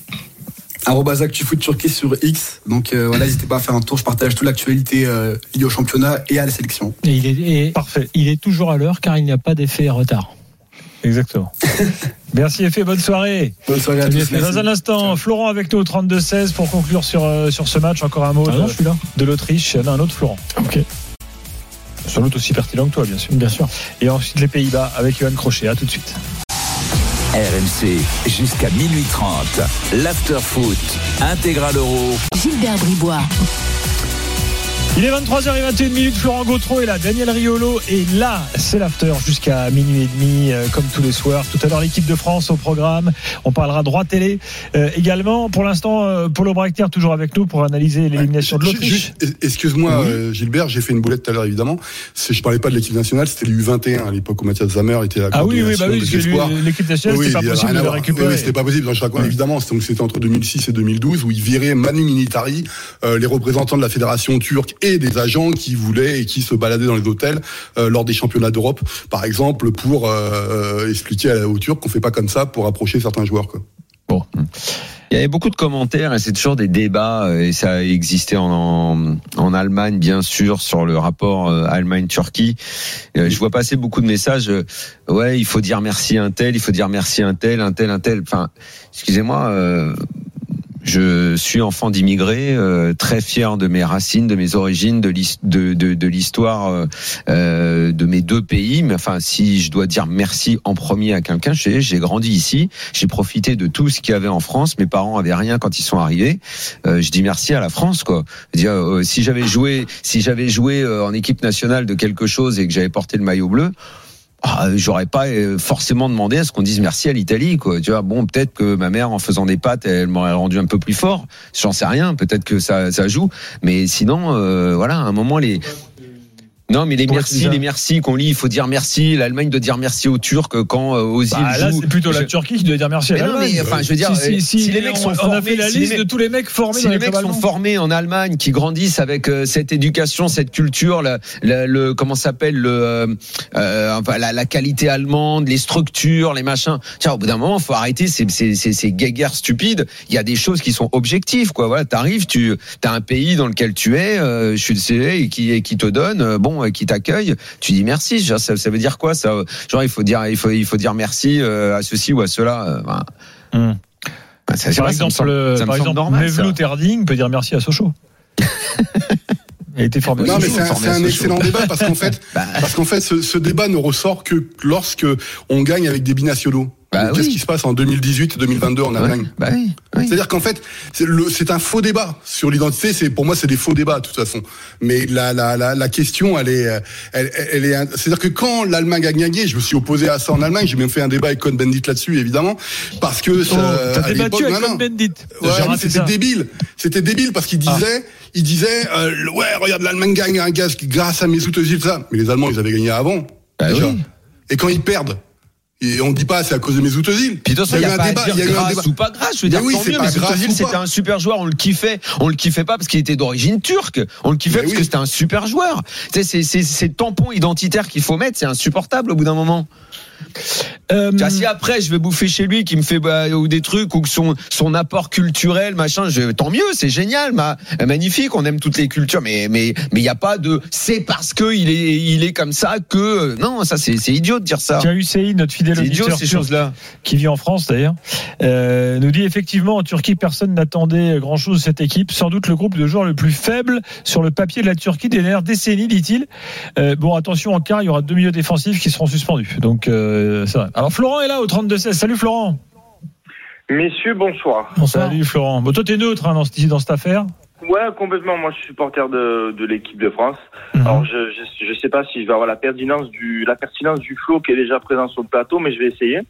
arobase ActuFoot Turquie sur X. Donc euh, voilà, n'hésitez pas à faire un tour. Je partage toute l'actualité euh, liée au championnat et à la sélection. Et il est et parfait. Il est toujours à l'heure car il n'y a pas d'effet retard. Exactement. Merci Effet, bonne soirée. Bonne soirée à tous. Dans un instant, Florent avec nous au trente-deux seize pour conclure sur, euh, sur ce match. Encore un mot ah non, de, je suis là. de l'Autriche. Non, un autre Florent. Ok. Sans doute aussi pertinent que toi, bien sûr. Bien sûr. Et ensuite les Pays-Bas avec Johan Crochet. À tout de suite. R M C jusqu'à minuit trente. L'after foot intégral Euro. Gilbert Bribois. Il est vingt-trois heures vingt et une minutes, Florent Gautreau est là, Daniel Riolo est là, c'est l'after jusqu'à minuit et demi, euh, comme tous les soirs. Tout à l'heure, l'équipe de France au programme. On parlera droit télé euh, également. Pour l'instant, euh, Paulo Brechter toujours avec nous pour analyser l'élimination de l'Autriche. Excuse-moi, oui. euh, Gilbert, j'ai fait une boulette tout à l'heure, évidemment. C'est, je parlais pas de l'équipe nationale, c'était les U vingt et un à l'époque où Mathias Zammer était à la Ah oui, oui, bah oui, parce que lui, espoirs. l'équipe nationale, oui, c'était pas possible de le récupérer. Oui, c'était pas possible. Donc, je raconte, ouais. évidemment, donc c'était entre deux mille six et deux mille douze où il virait Manu Militari, euh, les représentants de la fédération turque et des agents qui voulaient et qui se baladaient dans les hôtels euh, lors des championnats d'Europe, par exemple, pour euh, expliquer aux Turcs qu'on fait pas comme ça pour approcher certains joueurs, quoi. Bon. Il y avait beaucoup de commentaires et c'est toujours des débats et ça a existé en, en, en Allemagne bien sûr sur le rapport euh, Allemagne-Turquie. Euh, je vois passer beaucoup de messages. Euh, ouais, il faut dire merci à un tel, il faut dire merci à un tel, un tel, un tel. Enfin, excusez-moi. Euh, Je suis enfant d'immigrés, euh, très fier de mes racines, de mes origines, de, de, de, de l'histoire euh, de mes deux pays. Mais enfin, si je dois dire merci en premier à quelqu'un, j'ai, j'ai grandi ici, j'ai profité de tout ce qu'il y avait en France. Mes parents avaient rien quand ils sont arrivés. Euh, je dis merci à la France, quoi. Je veux dire, euh, si j'avais joué, si j'avais joué euh, en équipe nationale de quelque chose et que j'avais porté le maillot bleu. Ah, j'aurais pas forcément demandé à ce qu'on dise merci à l'Italie, quoi. Tu vois, bon, peut-être que ma mère, en faisant des pâtes, elle m'aurait rendu un peu plus fort. J'en sais rien. Peut-être que ça, ça joue. Mais sinon, euh, voilà, à un moment, les. Non, mais les Pour merci, les merci qu'on lit, il faut dire merci. L'Allemagne doit dire merci aux Turcs quand euh, aux îles bah, là, jouent. c'est plutôt la je... Turquie qui doit dire merci à mais l'Allemagne. Non, mais enfin, je veux dire, si, si, si, si les mecs on, sont on formés, a fait la si liste mecs, de tous les mecs formés. si dans les, les mecs sont formés en Allemagne, qui grandissent avec euh, cette éducation, cette culture, la, la, le comment s'appelle le, euh, enfin, la, la qualité allemande, les structures, les machins. Tiens, au bout d'un moment, faut arrêter ces ces ces, ces guéguerres stupides. Il y a des choses qui sont objectives, quoi. Voilà, t'arrives, tu as un pays dans lequel tu es, euh, je suis le C E et qui et qui te donne, euh, bon, euh, qui t'accueille. Tu dis merci. Ça, ça veut dire quoi, ça? Genre, il faut dire, il faut, il faut dire merci euh, à ceci ou à cela. Enfin, hum. ça, par exemple, ça me semble, ça me par semble exemple, normal. Mevlut Erding peut dire merci à Sochaux. Il a été formé. Non, à mais Sochaux, c'est un, c'est un excellent débat parce qu'en fait, bah. parce qu'en fait, ce, ce débat ne ressort que lorsque on gagne avec des binationaux. Bah Qu'est-ce oui. qui se passe en deux mille dix-huit et deux mille vingt-deux en Allemagne? Ouais, bah oui, oui. C'est-à-dire qu'en fait, c'est, le, c'est un faux débat sur l'identité. C'est pour moi, c'est des faux débats de toute façon. Mais la la la, la question, elle est, elle, elle est. C'est-à-dire que quand l'Allemagne a gagné, je me suis opposé à ça en Allemagne. J'ai même fait un débat avec Cohn-Bendit là-dessus, évidemment, parce que ça, oh, t'as à débattu avec Cohn-Bendit. Ouais, mais c'était ça. débile. C'était débile parce qu'il disait, ah. il disait, euh, ouais, regarde, l'Allemagne gagne un gaz grâce à Mesut Özil, ça. Mais les Allemands, ils avaient gagné avant. Bah déjà. Oui. Et quand ils perdent. Et on dit pas c'est à cause de Mesut Özil. Puis de toute façon, il y a, y a pas débat, à dire y a grâce débat. Ou pas grâce. Je veux dire, oui, tant mieux. Mesut Özil, c'était un super joueur. On le kiffait. On le kiffait pas parce qu'il était d'origine turque. On le kiffait mais parce oui. que c'était un super joueur. Tu sais, c'est, c'est, c'est le tampon identitaire qu'il faut mettre. C'est insupportable au bout d'un moment. Euh... Tu vois, si après je vais bouffer chez lui, qui me fait bah, ou des trucs ou que son son apport culturel machin, je, tant mieux, c'est génial, ma, magnifique, on aime toutes les cultures, mais mais mais il y a pas de c'est parce que il est il est comme ça que non, ça c'est c'est idiot de dire ça. Tiens, Hussein, notre fidèle c'est auditeur idiot, ces choses-là, qui vit en France d'ailleurs, euh, nous dit effectivement en Turquie personne n'attendait grand chose de cette équipe, sans doute le groupe de joueurs le plus faible sur le papier de la Turquie des dernières décennies, dit-il. Euh, bon, attention, en quart, il y aura deux milieux défensifs qui seront suspendus, donc. Euh, C'est vrai. Alors Florent est là au trente-deux seize. Salut Florent. Messieurs, bonsoir. Bonsoir. Salut Florent. Bon, toi t'es neutre hein, dans, cette, dans cette affaire. Ouais, complètement. Moi, je suis supporter de, de l'équipe de France. Mmh. Alors, je, je je sais pas si je vais avoir la pertinence du la pertinence du flow qui est déjà présent sur le plateau, mais je vais essayer.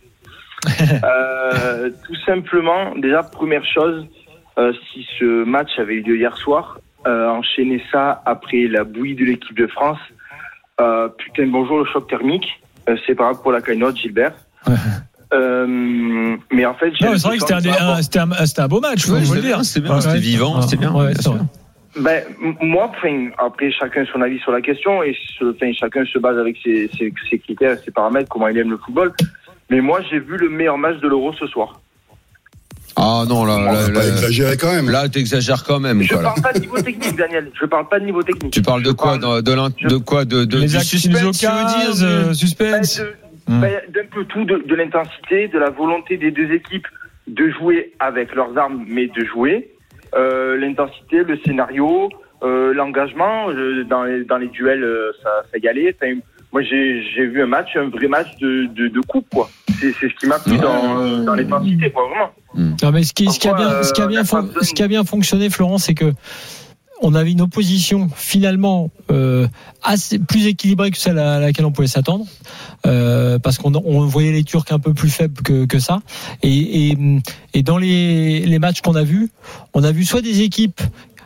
euh, tout simplement, déjà première chose, euh, si ce match avait eu lieu hier soir, euh, enchaîner ça après la bouillie de l'équipe de France. Euh, putain, bonjour le choc thermique. Euh, c'est pas grave pour la cagnotte, Gilbert. euh, mais en fait, j'ai non, c'est vrai que c'était un, des, un, c'était, un, c'était un beau match, faut ouais, le dire. C'était bien, ouais, c'était vivant, ouais, c'était bien. Ouais, bien sûr. Ben, moi, enfin, après, chacun son avis sur la question et enfin, chacun se base avec ses, ses, ses critères, ses paramètres, comment il aime le football. Mais moi, j'ai vu le meilleur match de l'Euro ce soir. Ah non, là, là, là, là exagéré quand même. Là, t'exagères quand même. Je quoi, parle là. pas de niveau technique, Daniel. Je parle pas de niveau technique. Tu parles de quoi, de, de, de, de quoi, de, de les du suspense, tu veux dire, euh, suspense. Ben, de, hum. ben, d'un peu tout, de, de l'intensité, de la volonté des deux équipes de jouer avec leurs armes, mais de jouer. Euh, l'intensité, le scénario, euh, l'engagement euh, dans les dans les duels, euh, ça, ça y allait. Enfin, moi, j'ai j'ai vu un match, un vrai match de de, de coupe, quoi. C'est, c'est ce qui m'a plu dans, dans l'intensité, quoi, vraiment. Non, mais ce qui, ce qui a bien, ce qui a bien, fon- ce qui a bien fonctionné, Florent, c'est que on avait une opposition finalement euh, assez plus équilibrée que celle à laquelle on pouvait s'attendre, euh, parce qu'on on voyait les Turcs un peu plus faibles que, que ça. Et, et, et dans les, les matchs qu'on a vus, on a vu soit des équipes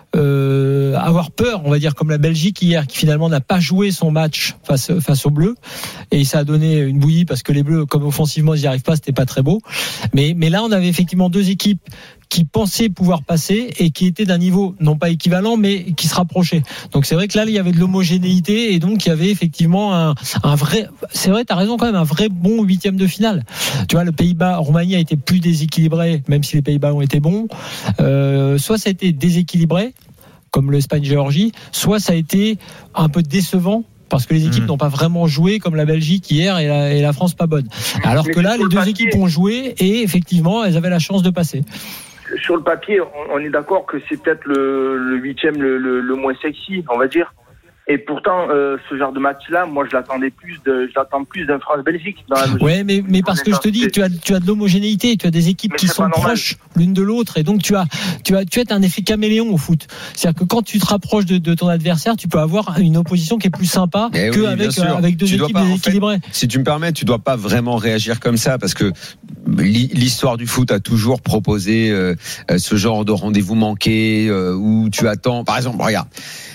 Euh, avoir peur, on va dire, comme la Belgique hier, qui finalement n'a pas joué son match face face aux Bleus, et ça a donné une bouillie parce que les Bleus, comme offensivement ils n'y arrivent pas, c'était pas très beau. Mais mais là, on avait effectivement deux équipes qui pensaient pouvoir passer et qui étaient d'un niveau non pas équivalent, mais qui se rapprochaient. Donc c'est vrai que là, il y avait de l'homogénéité et donc il y avait effectivement un, un vrai. C'est vrai, t'as raison quand même, un vrai bon huitième de finale. Tu vois, le Pays-Bas, Roumanie a été plus déséquilibré, même si les Pays-Bas ont été bons. Euh, soit ça a été déséquilibré, comme l'Espagne-Géorgie, soit ça a été un peu décevant parce que les équipes mmh. n'ont pas vraiment joué comme la Belgique hier et la, et la France pas bonne. Alors Mais que là, les deux papier, équipes ont joué et effectivement, elles avaient la chance de passer. Sur le papier, on est d'accord que c'est peut-être le, le huitième le, le, le moins sexy, on va dire. Et pourtant, euh, ce genre de match-là, moi, je l'attendais plus de, je l'attends plus d'un France-Belgique. Dans la ouais, mais mais parce que je te dis, tu as tu as de l'homogénéité, tu as des équipes mais qui sont proches l'une de l'autre, et donc tu as tu as tu as un effet caméléon au foot. C'est-à-dire que quand tu te rapproches de, de ton adversaire, tu peux avoir une opposition qui est plus sympa mais que oui, avec euh, avec deux tu équipes pas, déséquilibrées. En fait, si tu me permets, tu dois pas vraiment réagir comme ça parce que l'histoire du foot a toujours proposé euh, ce genre de rendez-vous manqué euh, où tu attends. Par exemple, regarde.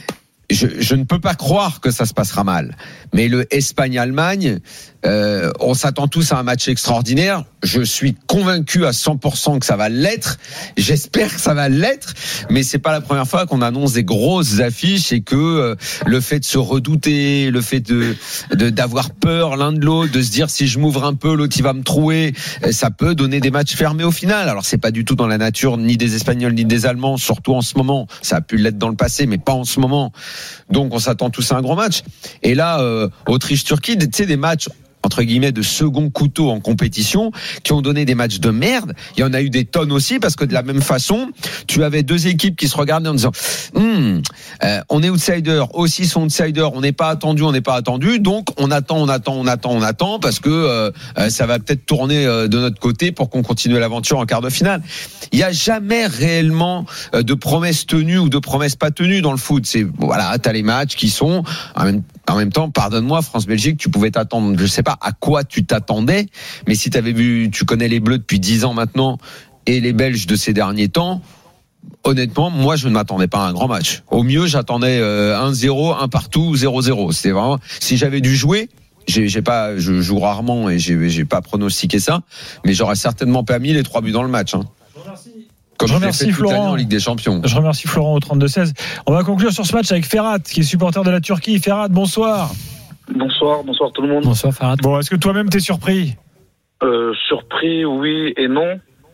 Je, je ne peux pas croire que ça se passera mal. Mais le Espagne-Allemagne, euh, on s'attend tous à un match extraordinaire. Je suis convaincu à cent pour cent que ça va l'être. J'espère que ça va l'être. Mais c'est pas la première fois qu'on annonce des grosses affiches et que euh, le fait de se redouter, le fait de, de d'avoir peur l'un de l'autre, de se dire si je m'ouvre un peu, l'autre il va me trouer, ça peut donner des matchs fermés au final. Alors c'est pas du tout dans la nature ni des Espagnols ni des Allemands, surtout en ce moment. Ça a pu l'être dans le passé, mais pas en ce moment. Donc on s'attend tous à un grand match. Et là, euh, Autriche-Turquie, tu sais, des matchs entre guillemets de second couteau en compétition qui ont donné des matchs de merde. Il y en a eu des tonnes aussi parce que de la même façon, tu avais deux équipes qui se regardaient en disant hm, euh, on est outsider, aussi sont outsider, on n'est pas attendu, on n'est pas attendu, donc on attend, on attend, on attend, on attend parce que euh, ça va peut-être tourner euh, de notre côté pour qu'on continue l'aventure en quart de finale. Il n'y a jamais réellement euh, de promesses tenues ou de promesses pas tenues dans le foot. C'est voilà, t'as les matchs qui sont en même, en même temps, pardonne-moi, France-Belgique, tu pouvais t'attendre, je sais pas à quoi tu t'attendais, mais si tu avais vu, tu connais les Bleus depuis dix ans maintenant et les Belges de ces derniers temps, honnêtement, moi je ne m'attendais pas à un grand match. Au mieux, j'attendais euh, un zéro, un partout, zéro zéro. C'était vraiment, si j'avais dû jouer, j'ai, j'ai pas, je joue rarement et j'ai, j'ai pas pronostiqué ça, mais j'aurais certainement pas mis les trois buts dans le match. Hein. Comme je remercie Florent en Ligue des Champions. Je remercie Florent au trente-deux seize. On va conclure sur ce match avec Ferhat, qui est supporter de la Turquie. Ferhat, bonsoir. Bonsoir, bonsoir tout le monde. Bonsoir Ferhat. Bon, est-ce que toi-même t'es surpris ? euh, Surpris, oui et non.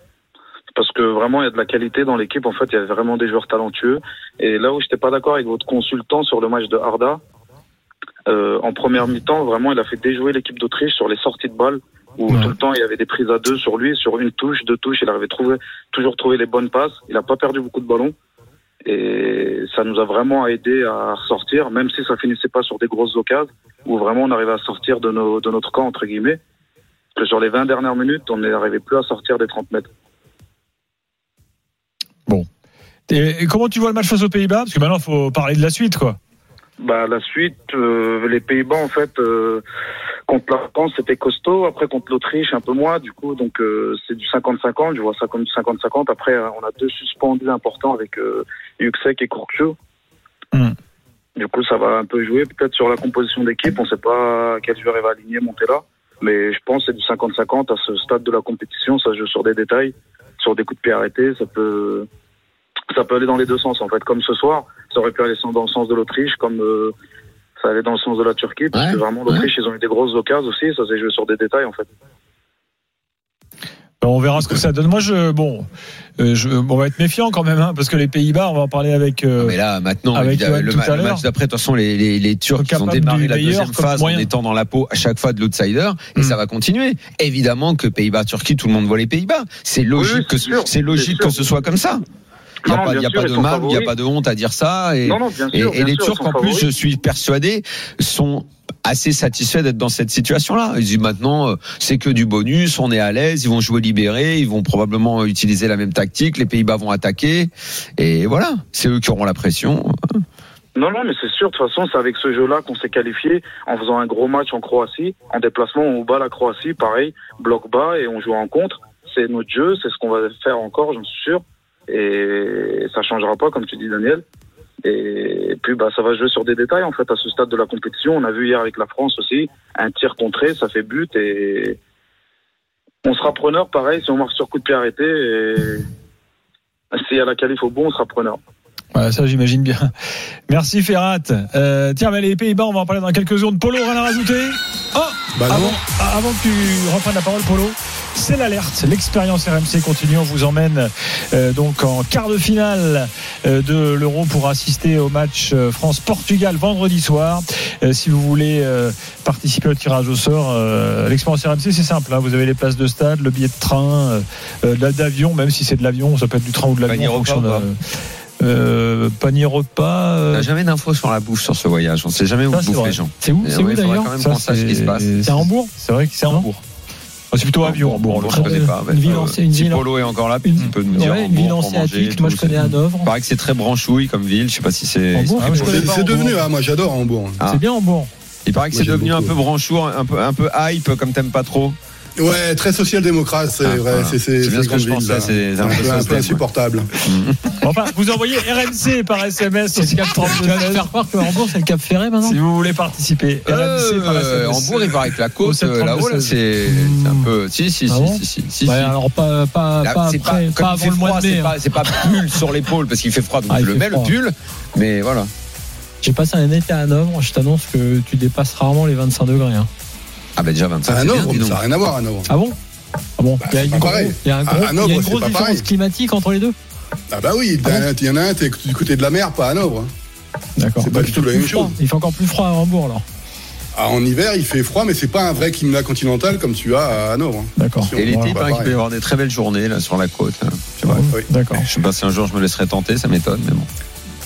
Parce que vraiment, il y a de la qualité dans l'équipe. En fait, il y a vraiment des joueurs talentueux. Et là où je n'étais pas d'accord avec votre consultant sur le match de Arda, euh, en première mi-temps, vraiment, il a fait déjouer l'équipe d'Autriche sur les sorties de balles. Où ouais. tout le temps il y avait des prises à deux sur lui, sur une touche, deux touches, il arrivait trouver, toujours trouver les bonnes passes, il n'a pas perdu beaucoup de ballons et ça nous a vraiment aidé à ressortir, même si ça finissait pas sur des grosses occasions, où vraiment on arrivait à sortir de, nos, de notre camp entre guillemets, que sur les vingt dernières minutes on n'arrivait plus à sortir des trente mètres. Bon, et comment tu vois le match face aux Pays-Bas ? Parce que maintenant il faut parler de la suite quoi. Bah la suite, euh, les Pays-Bas en fait euh, contre la France c'était costaud, après contre l'Autriche un peu moins, du coup donc euh, c'est du cinquante cinquante, je vois ça comme du cinquante cinquante. Après on a deux suspendus importants avec euh, Yüksek et Kourkçu. Mm. Du coup ça va un peu jouer peut-être sur la composition d'équipe, on sait pas quel joueur il va aligner, monter là, mais je pense que c'est du cinquante cinquante à ce stade de la compétition, ça se joue sur des détails, sur des coups de pied arrêtés, ça peut ça peut aller dans les deux sens en fait, comme ce soir. Ça aurait pu aller dans le sens de l'Autriche, comme euh, ça allait dans le sens de la Turquie, parce ouais, que vraiment l'Autriche, ouais. ils ont eu des grosses occasions aussi, ça s'est joué sur des détails en fait. On verra ce que ça donne. Moi, je bon, euh, je, on va être méfiant quand même, hein, parce que les Pays-Bas, on va en parler avec. Euh, mais là, maintenant, avec le, le, le match d'après, de toute façon, les, les, les Turcs ont démarré la deuxième phase moyen. en étant dans la peau à chaque fois de l'outsider, et mmh. ça va continuer. Évidemment que Pays-Bas-Turquie, tout le monde voit les Pays-Bas. C'est logique oui, c'est que sûr, c'est logique c'est que ce soit comme ça. Il n'y a Non, pas, bien il y a sûr, pas ils de sont marque, il n'y a favoris. pas de honte à dire ça. Et, Non, non, bien sûr, et, et bien les sûr, Turcs, ils sont en plus, favoris. je suis persuadé, sont assez satisfaits d'être dans cette situation-là. Ils disent maintenant, euh, c'est que du bonus, on est à l'aise, ils vont jouer libéré, ils vont probablement utiliser la même tactique, les Pays-Bas vont attaquer, et voilà, c'est eux qui auront la pression. Non, non, mais c'est sûr, de toute façon, c'est avec ce jeu-là qu'on s'est qualifié en faisant un gros match en Croatie. En déplacement, on bat la Croatie, pareil, bloc bas, et on joue en contre. C'est notre jeu, c'est ce qu'on va faire encore, j'en suis sûr. Et ça changera pas, comme tu dis, Daniel. Et puis, bah, ça va jouer sur des détails, en fait, à ce stade de la compétition. On a vu hier avec la France aussi, un tir contré, ça fait but, et on sera preneur, pareil, si on marque sur coup de pied arrêté, et s'il y a la qualif au bout, on sera preneur. Voilà, ça j'imagine bien. Merci Ferrat. Euh, tiens, bah, les Pays-Bas, on va en parler dans quelques secondes. Polo, rien à rajouter? Oh, bah avant, avant que tu reprennes la parole, Polo, c'est l'alerte. L'expérience R M C continue. On vous emmène euh, donc en quart de finale euh, de l'Euro pour assister au match euh, France-Portugal vendredi soir. Euh, si vous voulez euh, participer au tirage au sort, euh, l'expérience R M C, c'est simple. Hein. Vous avez les places de stade, le billet de train, euh, d'avion, même si c'est de l'avion, ça peut être du train ou de l'avion. Panier en fonction repas, de, Euh, panier repas. Euh... On n'a jamais d'infos sur la bouffe sur ce voyage. On ne sait jamais où Ça, bouffent vrai. les gens. C'est où, Et c'est ouais, où il faudrait d'ailleurs quand même Ça, qu'on sache ce qui se passe. C'est à Hambourg. C'est vrai que c'est à Hambourg. Oh, c'est plutôt Avion. Hambourg. Bon, je ne connais pas. Une ville en- une Si ville en- Polo est encore là, une- il peut nous dire. ouais, une Hambourg ville pour hanséatique, manger, moi, tout, je connais c'est- Hanovre. Il paraît que c'est très branchouille comme ville. Je ne sais pas si c'est. Hambourg, Ah, je ouais. connais C'est pas c'est Hambourg. devenu, hein, moi j'adore Hambourg. Ah. C'est bien Hambourg. Il paraît que Moi, c'est j'aime devenu un beaucoup. peu branchour, un peu, un peu hype, comme t'aimes pas trop. Ouais, très social-démocrate, c'est Ah, vrai. voilà. C'est c'est- C'est bien c'est ce que je grande ville, pensais, là. c'est C'est un un peu peu, un peu social, insupportable. Enfin, vous envoyez R M C par S M S au quatre trente-deux Tu vas me faire croire que Hambourg, c'est le Cap Ferré maintenant? si vous voulez participer. R M C par S M Euh, S. Hambourg, il paraît que la côte, Au sept euh, là-haut, là, trente-deux c'est c'est un peu. Si, si, Ah si, bon si, si, si, Ouais, si. alors pas, pas, Là, pas c'est après, comme pas il avant fait le mois froid, de mai. c'est hein. pas, c'est pas pull sur l'épaule parce qu'il fait froid, donc Ah, je il le fait mets le froid. pull, mais voilà. J'ai passé un été à Hanovre, je t'annonce que tu dépasses rarement les vingt-cinq degrés. Hein. Ah, bah déjà vingt-cinq. À c'est bien, Hanovre, dis donc. ça n'a rien à voir à Hanovre. Ah bon? Ah bon, il y a une, pas gros- pareil. il y a un gros- À il y a Hanovre, une c'est grosse pas différence pareil. climatique entre les deux. Ah bah oui, Ah bon il y en a un, t'es du côté de la mer, pas à Hanovre. D'accord. C'est pas du tout la Plus même froid. chose. Il fait encore plus froid à Hambourg alors. Ah, en hiver, il fait froid, mais c'est pas un vrai climat continental comme tu as à Hanovre. hein. D'accord. Si on Et l'été, voit, il bah, paraît qu'il peut y pareil. avoir des très belles journées là sur la côte. Là. Je sais pas. Oui. D'accord. Je sais pas si un jour je me laisserai tenter, ça m'étonne, mais bon.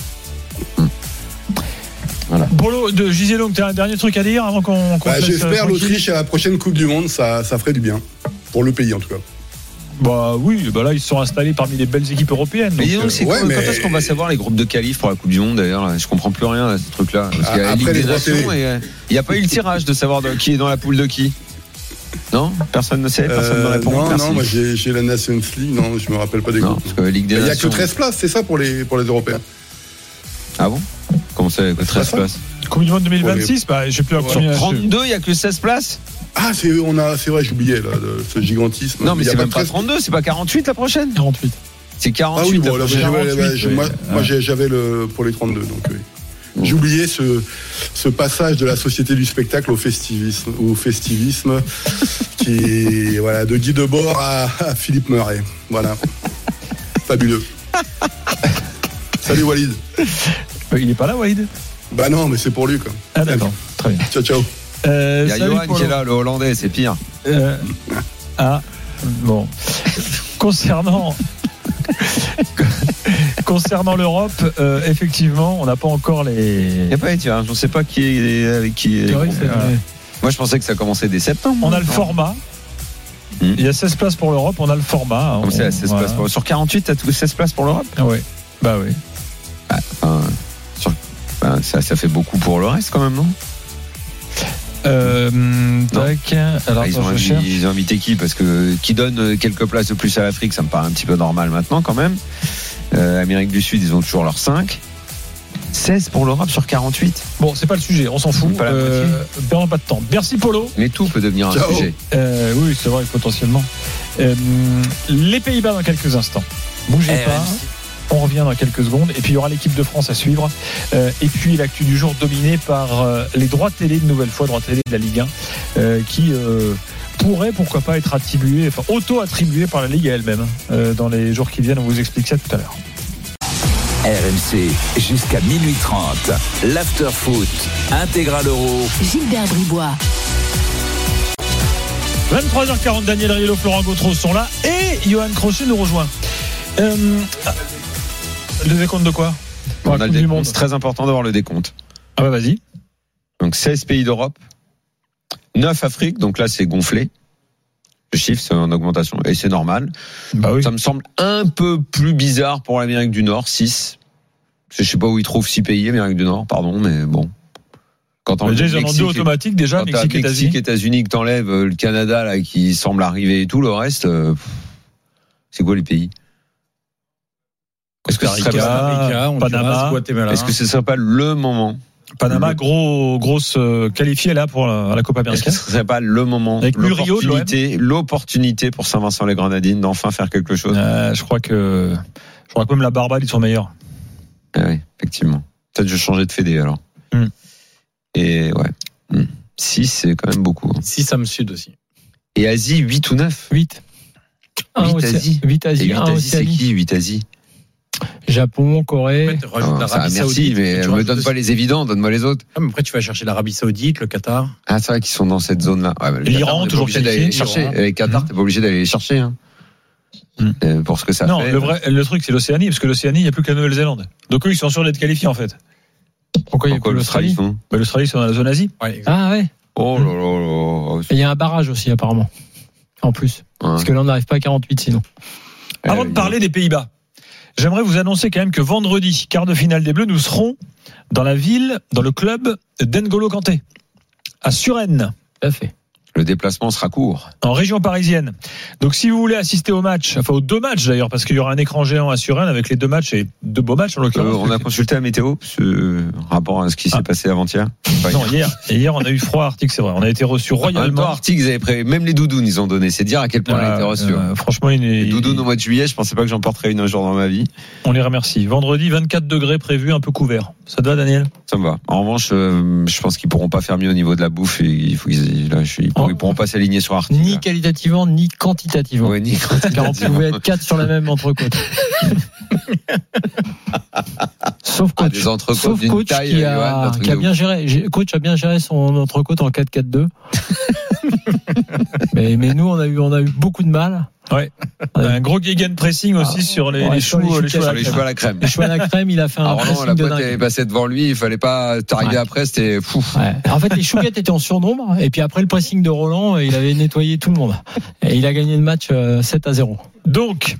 Polo de Giselon, tu as un dernier truc à dire avant qu'on qu'on Bah, te laisse, J'espère euh, tranquille. l'Autriche à la prochaine Coupe du Monde, ça, ça ferait du bien. Pour le pays en tout cas. Bah oui, bah là ils se sont installés parmi les belles équipes européennes. Mais dis donc, donc, euh, c'est ouais, quand, mais- quand est-ce qu'on va savoir les groupes de qualif pour la Coupe du Monde d'ailleurs là Je comprends plus rien à ce truc-là. Parce qu'il y a la Après Ligue les des droits Nations télé. et euh, il n'y a pas eu le tirage de savoir de- qui est dans la poule de qui. Non, personne ne sait, personne ne Euh, répond. non, Merci. non, moi j'ai j'ai la Nations League, non, je me rappelle pas des Non, groupes. parce que la Ligue des Il n'y a que Nations. treize places, c'est ça pour les, pour les Européens. Ah bon Comment ça, que treize ça places Coupe du Monde deux mille vingt-six, bah je sais plus à Sur combien. trente-deux, il n'y a que seize places Ah, c'est on a, c'est vrai, j'oubliais là, de, ce gigantisme. Non, mais Il y a c'est même pas treize. trente-deux, c'est pas quarante-huit la prochaine quarante-huit. C'est Ah quarante-huit. oui, bon, la là, prochaine. j'ai- ouais, ouais, je- oui. moi, Ah. moi, j'ai- j'avais le pour les trente-deux, donc oui. J'ai oublié ce, ce passage de la société du spectacle au festivisme, au festivisme qui voilà de Guy Debord à, à Philippe Murray. Voilà, fabuleux. Salut Walid. Il est pas là, Walid? Bah non, mais c'est pour lui quoi. Ah d'accord, très bien. Ciao ciao. Euh, Il y a salut, Johan Polo. qui est là, le Hollandais, c'est pire. Euh, ah, bon. Concernant. Concernant l'Europe, euh, effectivement, on n'a pas encore les. Il n'y a pas Etienne, je ne sais pas qui est avec qui. C'est vrai que c'est- Euh, Moi, je pensais que ça commençait dès septembre. On a le format. Hmm. Il y a seize places pour l'Europe, on a le format. Comme On- c'est à seize voilà. places pour- Sur quarante-huit, t'as tout seize places pour l'Europe Ah oui. Bah oui. Enfin, sur- ben, ça, ça fait beaucoup pour le reste quand même, non Euh, tac. Alors, Ah, ils, attends, ont je invi- cherche. ils ont invité qui Parce que qui donne quelques places de plus à l'Afrique, ça me paraît un petit peu normal maintenant quand même. Euh, Amérique du Sud, ils ont toujours leurs cinq. seize pour l'Europe sur quarante-huit. Bon, c'est pas le sujet, on s'en fout. Pas la Euh, perdons pas de temps. Merci Polo. Mais tout peut devenir un Ciao. sujet. Euh, oui, c'est vrai, potentiellement. Euh, les Pays-Bas dans quelques instants. Bougez R M C. pas. On revient dans quelques secondes. Et puis il y aura l'équipe de France à suivre. Euh, et puis l'actu du jour dominée par euh, les droits télé, de nouvelle fois, droits télé de la Ligue un, euh, qui euh, pourraient, pourquoi pas, être attribués, enfin auto-attribués par la Ligue à elle-même euh, dans les jours qui viennent. On vous explique ça tout à l'heure. R M C, jusqu'à minuit trente. L'after foot, intégral euro. Gilbert Bribois. vingt-trois heures quarante, Daniel Riello, Florent Gautreau sont là et Johan Crochet nous rejoint. Euh, le décompte de quoi? On a le décompte, c'est très important d'avoir le décompte. Ah bah vas-y. Donc seize pays d'Europe, neuf Afrique, donc là c'est gonflé. Le chiffre c'est en augmentation et c'est normal. Bah oui. Ça me semble un peu plus bizarre pour l'Amérique du Nord, six. Je sais pas où ils trouvent six pays, Amérique du Nord, pardon, mais bon. Quand on déjà, ils en ont deux automatiques déjà, Mexique et États-Unis. Mexique, États-Unis, que t'enlèves le Canada là qui semble arriver et tout le reste, euh, c'est quoi les pays? Est-ce que ce serait pas Panama, Est-ce que ce serait pas le moment? Panama, gros, grosse qualifiée là pour la, la Copa Américaine. Est-ce que ce serait pas le moment, avec l'opportunité, l'opportunité pour Saint-Vincent-les-Grenadines d'enfin faire quelque chose? euh, Je crois que, je crois que même la Barbade ils sont meilleurs. Ah oui, effectivement. Peut-être je vais changer de fédé alors. Mm. Et ouais, six c'est quand même beaucoup. six Am Sud aussi. Et Asie, huit ou neuf? huit. huit Asie. huit Asie. huit Asie, c'est qui huit Asie? Japon, Corée. Ouais, oh, merci, Saoudite, mais me donne pas les évidents, donne-moi les autres. Ah, mais après, tu vas chercher l'Arabie Saoudite, le Qatar. Ah, c'est vrai qu'ils sont dans cette zone-là. Ouais, l'Iran, toujours obligé d'aller les chercher. Et les Qatar, t'es pas obligé d'aller les chercher, hein. Mmh. Pour ce que ça non, fait. Non, le vrai, le truc, c'est l'Océanie, parce que l'Océanie, il n'y a plus que la Nouvelle-Zélande. Donc eux, ils sont sûrs d'être qualifiés, en fait. Pourquoi il y a que l'Australie? Bah, l'Australie, c'est dans la zone Asie. Ouais, ah ouais. Oh là là là. Il y a un barrage aussi, apparemment. En plus. Ouais. Parce que là, on n'arrive pas à quarante-huit, sinon. Avant de parler des Pays-Bas, j'aimerais vous annoncer quand même que vendredi, quart de finale des Bleus, nous serons dans la ville, dans le club d'N'Golo Kanté, à Suresnes. Tout à fait. Le déplacement sera court. En région parisienne. Donc si vous voulez assister au match, enfin aux deux matchs d'ailleurs, parce qu'il y aura un écran géant à Suresnes avec les deux matchs et deux beaux matchs en l'occurrence. Euh, on a consulté la météo, ce rapport à ce qui s'est ah. passé avant-hier. Enfin, non, hier. Et hier, on a eu froid à Arctique, c'est vrai. On a été reçus royalement. En Arctique, ils avaient pré... même les doudounes, ils ont donné. C'est dire à quel point euh, on a été reçus. Euh, franchement, une... les doudounes au mois de juillet, je pensais pas que j'en porterais une un jour dans ma vie. On les remercie. Vendredi, vingt-quatre degrés prévus, un peu couvert. Ça te va, Daniel? Ça me va. En revanche, euh, je pense qu'ils pourront pas faire mieux au niveau de la bouffe. Et il faut qu'ils, là, je, ils, pourront, oh. ils pourront pas s'aligner sur Arctique. Ni là. qualitativement, ni quantitativement. Ouais, ni quantitativement. Car on pouvait être quatre sur la même entrecôte. Sauf coach, ah, des entrecôtes sauf d'une coach taille, qui, a, Johan, qui a bien géré. Coach a bien géré son entrecôte en quatre quatre deux. mais, mais nous, on a eu, on a eu beaucoup de mal. Ouais. On a un gros gegen pressing aussi ah, sur les, ouais, les, choux, les, choux, les, choux à la crème. Les choux à la crème, il a fait un Alors pressing non, la de boîte dingue. est passée devant lui, il fallait pas t'arriver ouais. après, c'était fou. Ouais. En fait, les chouguettes étaient en surnombre, et puis après le pressing de Roland, il avait nettoyé tout le monde. Et il a gagné le match sept à zéro. Donc,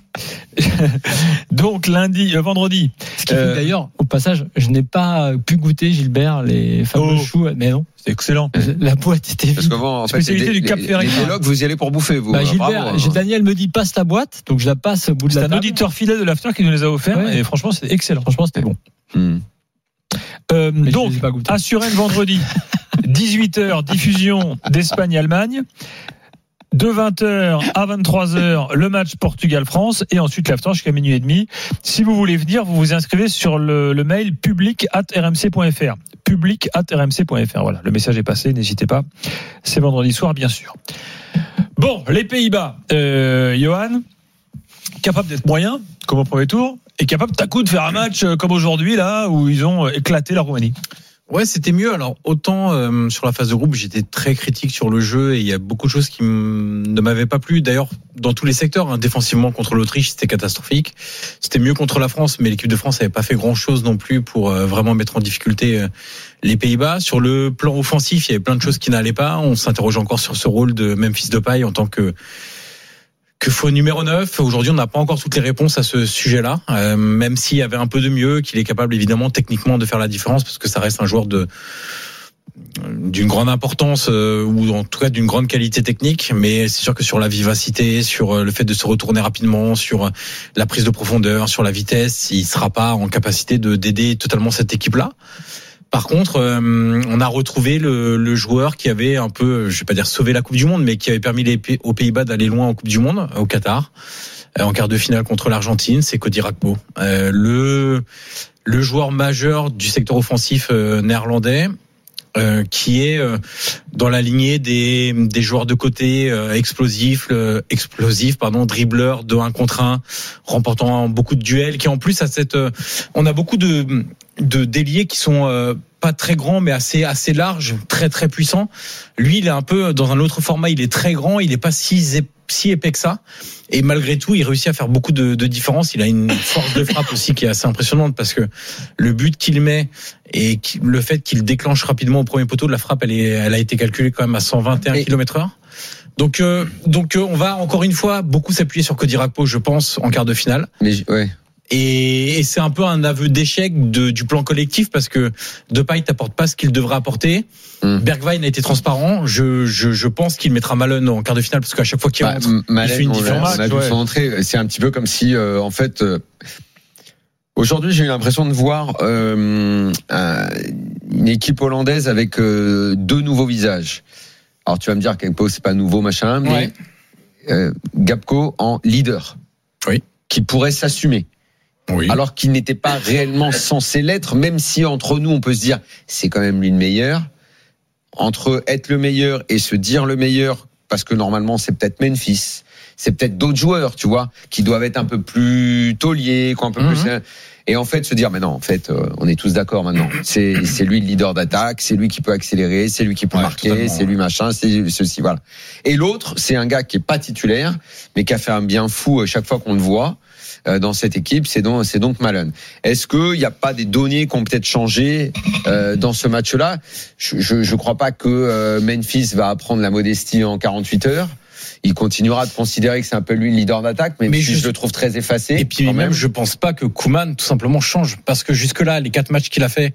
donc lundi, euh, vendredi. Ce qui euh, fait d'ailleurs, au passage, je n'ai pas pu goûter, Gilbert, les fameux oh. choux, mais non. C'est excellent. La boîte était vide. Parce que bon, en fait, spécialité les, du Cap Ferret. Les délocs, vous y allez pour bouffer, vous. Bah, Gilbert, bravo, hein. Daniel me dit passe ta boîte, donc je la passe au bout de c'est la table. C'est un auditeur fidèle de l'After qui nous les a offerts, ouais. Et franchement, c'était excellent. Franchement, c'était bon. Hmm. Euh, donc, à Suresnes vendredi, dix-huit heures, diffusion d'Espagne-Allemagne. De vingt heures à vingt-trois heures, le match Portugal-France et ensuite l'after jusqu'à minuit et demi. Si vous voulez venir, vous vous inscrivez sur le, le mail public arobase r m c point f r. public arobase r m c point f r. Voilà, le message est passé, n'hésitez pas. C'est vendredi soir, bien sûr. Bon, les Pays-Bas, euh, Johan, capable d'être moyen, comme au premier tour, et capable d'un coup de faire un match comme aujourd'hui, là, où ils ont éclaté la Roumanie. Ouais, c'était mieux. Alors, autant euh, sur la phase de groupe, j'étais très critique sur le jeu et il y a beaucoup de choses qui m- ne m'avaient pas plu. D'ailleurs, dans tous les secteurs, hein, défensivement contre l'Autriche, c'était catastrophique. C'était mieux contre la France, mais l'équipe de France n'avait pas fait grand-chose non plus pour euh, vraiment mettre en difficulté euh, les Pays-Bas. Sur le plan offensif, il y avait plein de choses qui n'allaient pas. On s'interroge encore sur ce rôle de Memphis Depay en tant que que faux numéro neuf. Aujourd'hui, on n'a pas encore toutes les réponses à ce sujet-là, euh, même s'il y avait un peu de mieux, qu'il est capable évidemment techniquement de faire la différence, parce que ça reste un joueur de d'une grande importance euh, ou en tout cas d'une grande qualité technique, mais c'est sûr que sur la vivacité, sur le fait de se retourner rapidement, sur la prise de profondeur, sur la vitesse, il sera pas en capacité de d'aider totalement cette équipe-là. Par contre, euh, on a retrouvé le, le joueur qui avait un peu, je vais pas dire sauvé la Coupe du Monde, mais qui avait permis les, aux Pays-Bas d'aller loin en Coupe du Monde, au Qatar, euh, en quart de finale contre l'Argentine, c'est Cody Gakpo. Euh, le, le joueur majeur du secteur offensif euh, néerlandais, euh, qui est euh, dans la lignée des, des joueurs de côté euh, explosifs, euh, explosifs, pardon, dribbleurs de un contre un, remportant beaucoup de duels, qui en plus a cette, euh, on a beaucoup de de d'ailiers qui sont euh, pas très grands mais assez assez larges, très très puissants. Lui, il est un peu dans un autre format, il est très grand, il est pas si si épais que ça. Et malgré tout, il réussit à faire beaucoup de, de différences. Il a une force de frappe aussi qui est assez impressionnante parce que le but qu'il met et qui, le fait qu'il déclenche rapidement au premier poteau de la frappe, elle, est, elle a été calculée quand même à cent vingt et un kilomètres heure. Donc, euh, donc euh, on va encore une fois beaucoup s'appuyer sur Cody Gakpo, je pense, en quart de finale. Mais ouais. Et, et c'est un peu un aveu d'échec de, du plan collectif parce que Depay t'apporte pas ce qu'il devrait apporter. Mmh. Bergwijn a été transparent. Je, je, je pense qu'il mettra Malen en quart de finale parce qu'à chaque fois qu'il bah, rentre, Malen, il fait une différence. On a vu ouais. son entrée. C'est un petit peu comme si, euh, en fait, euh, aujourd'hui, j'ai eu l'impression de voir euh, euh, une équipe hollandaise avec euh, deux nouveaux visages. Alors, tu vas me dire qu'Gakpo, c'est pas nouveau, machin, mais ouais. euh, Gakpo en leader, oui, qui pourrait s'assumer. Oui. Alors qu'il n'était pas réellement censé l'être, même si entre nous on peut se dire c'est quand même lui le meilleur. Entre être le meilleur et se dire le meilleur, parce que normalement c'est peut-être Memphis, c'est peut-être d'autres joueurs, tu vois, qui doivent être un peu plus tauliers, quoi, un peu mm-hmm. plus. Et en fait se dire mais non, en fait euh, on est tous d'accord maintenant. C'est c'est lui le leader d'attaque, c'est lui qui peut accélérer, c'est lui qui peut ouais, marquer, c'est lui machin, c'est ceci voilà. Et l'autre c'est un gars qui est pas titulaire, mais qui a fait un bien fou chaque fois qu'on le voit. Dans cette équipe, c'est donc c'est donc Malen. Est-ce que il y a pas des données qui ont peut-être changé euh, dans ce match-là? Je, je je crois pas que euh, Memphis va apprendre la modestie en quarante-huit heures. Il continuera de considérer que c'est un peu lui le leader d'attaque, même mais si je, je le trouve très effacé. Et puis même, même, je pense pas que Koeman tout simplement change parce que jusque-là, les quatre matchs qu'il a fait.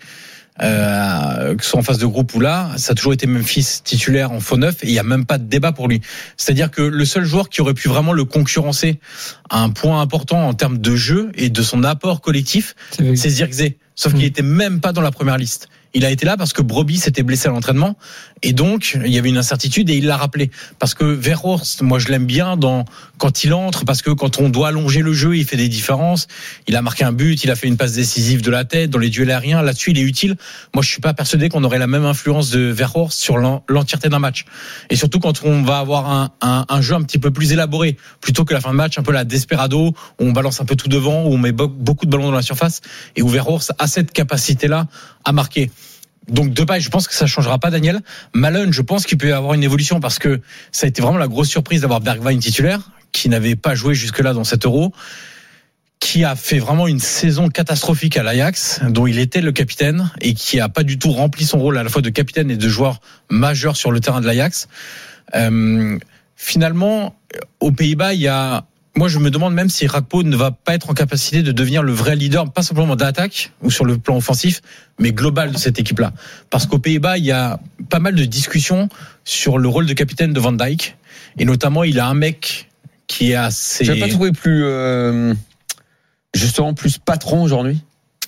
Euh, que ce soit en phase de groupe ou là, ça a toujours été Memphis titulaire en faux neuf et il n'y a même pas de débat pour lui. C'est-à-dire que le seul joueur qui aurait pu vraiment le concurrencer à un point important en termes de jeu et de son apport collectif, c'est, c'est Zirkzee. Sauf mmh. qu'il était même pas dans la première liste. Il a été là parce que Brobbey s'était blessé à l'entraînement et donc il y avait une incertitude et il l'a rappelé parce que Weghorst, moi je l'aime bien dans quand il entre parce que quand on doit allonger le jeu, il fait des différences. Il a marqué un but, il a fait une passe décisive de la tête dans les duels aériens. Là-dessus, il est utile. Moi, je suis pas persuadé qu'on aurait la même influence de Weghorst sur l'entièreté d'un match. Et surtout quand on va avoir un, un, un jeu un petit peu plus élaboré, plutôt que la fin de match un peu la desperado où on balance un peu tout devant, où on met beaucoup de ballons dans la surface et où Weghorst a cette capacité-là à marquer. Donc Depay, je pense que ça changera pas, Daniel. Malen, je pense qu'il peut y avoir une évolution parce que ça a été vraiment la grosse surprise d'avoir Bergwijn titulaire, qui n'avait pas joué jusque-là dans cet Euro, qui a fait vraiment une saison catastrophique à l'Ajax, dont il était le capitaine et qui a pas du tout rempli son rôle à la fois de capitaine et de joueur majeur sur le terrain de l'Ajax. Euh, finalement, aux Pays-Bas, il y a moi, je me demande même si Gakpo ne va pas être en capacité de devenir le vrai leader, pas simplement d'attaque ou sur le plan offensif, mais global de cette équipe-là. Parce qu'aux Pays-Bas, il y a pas mal de discussions sur le rôle de capitaine de Van Dijk. Et notamment, il a un mec qui est assez... Tu n'as pas trouvé plus, euh, justement, plus patron aujourd'hui?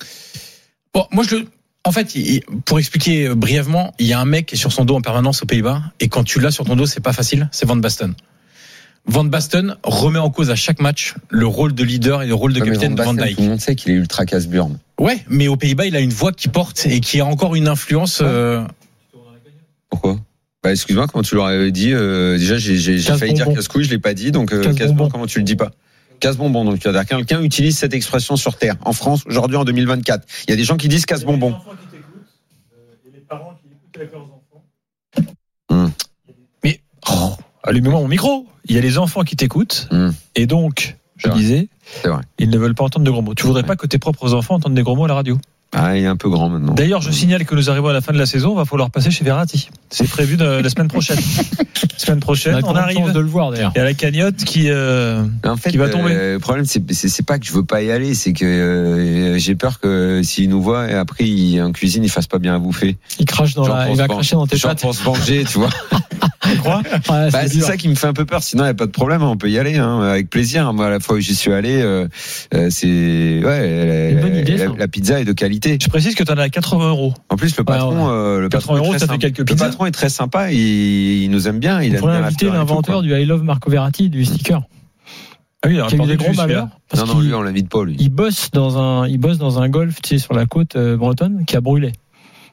Bon, moi, je le... En fait, pour expliquer brièvement, il y a un mec qui est sur son dos en permanence aux Pays-Bas. Et quand tu l'as sur ton dos, c'est pas facile. C'est Van Basten. Van Basten remet en cause à chaque match le rôle de leader et le rôle de ouais, capitaine Van de Van Dijk. Tout le monde sait qu'il est ultra casse-burne. Ouais, mais aux Pays-Bas, il a une voix qui porte et qui a encore une influence. Euh... Pourquoi? Bah, excuse-moi, comment tu l'aurais dit euh, Déjà, j'ai, j'ai, j'ai failli dire casse-couille, je l'ai pas dit, donc euh, casse-bonbon, comment tu le dis pas? Casse-bonbon, donc tu vas dire quelqu'un utilise cette expression sur Terre, en France, aujourd'hui, en deux mille vingt-quatre. Il y a des gens qui disent casse-bonbon. Il y a des enfants qui t'écoutent, et les parents qui écoutent avec leurs enfants. Hum. Mais, oh, allumez-moi mon micro. Il y a les enfants qui t'écoutent, mmh. et donc, je disais, ils ne veulent pas entendre de gros mots. Tu voudrais pas que tes propres enfants entendent des gros mots à la radio? Ah, il est un peu grand maintenant. D'ailleurs, je signale que nous arrivons à la fin de la saison, il va falloir passer chez Verratti. C'est prévu de, la semaine prochaine. La semaine prochaine, on, on arrive de le voir d'ailleurs. Il y a la cagnotte qui, euh, en fait, qui va tomber. Euh, le problème, c'est, c'est, c'est pas que je veux pas y aller, c'est que euh, j'ai peur que s'il nous voit et après il, en cuisine, il fasse pas bien à bouffer. Il crache dans la, il va cracher dans tes pattes. Pour se venger, tu vois. Tu crois? Ouais, bah, c'est, c'est ça qui me fait un peu peur. Sinon, il n'y a pas de problème. On peut y aller, hein, avec plaisir. Moi, à la fois où j'y suis allé, euh, c'est ouais, la, bonne idée, la, la pizza est de qualité. Je précise que tu en as à quatre-vingts euros. En plus, le patron, ouais, ouais. Euh, le patron, euros, ça fait quelques pizzas. Le patron est très sympa. Il, il nous aime bien. Il aime bien inviter l'inventeur du I Love Marco Verratti du sticker. Ah oui, il a eu des gros malheurs. Non, non, lui, on l'invite pas, lui. Il bosse dans un, il bosse dans un golf, tu sais, sur la côte euh, bretonne, qui a brûlé.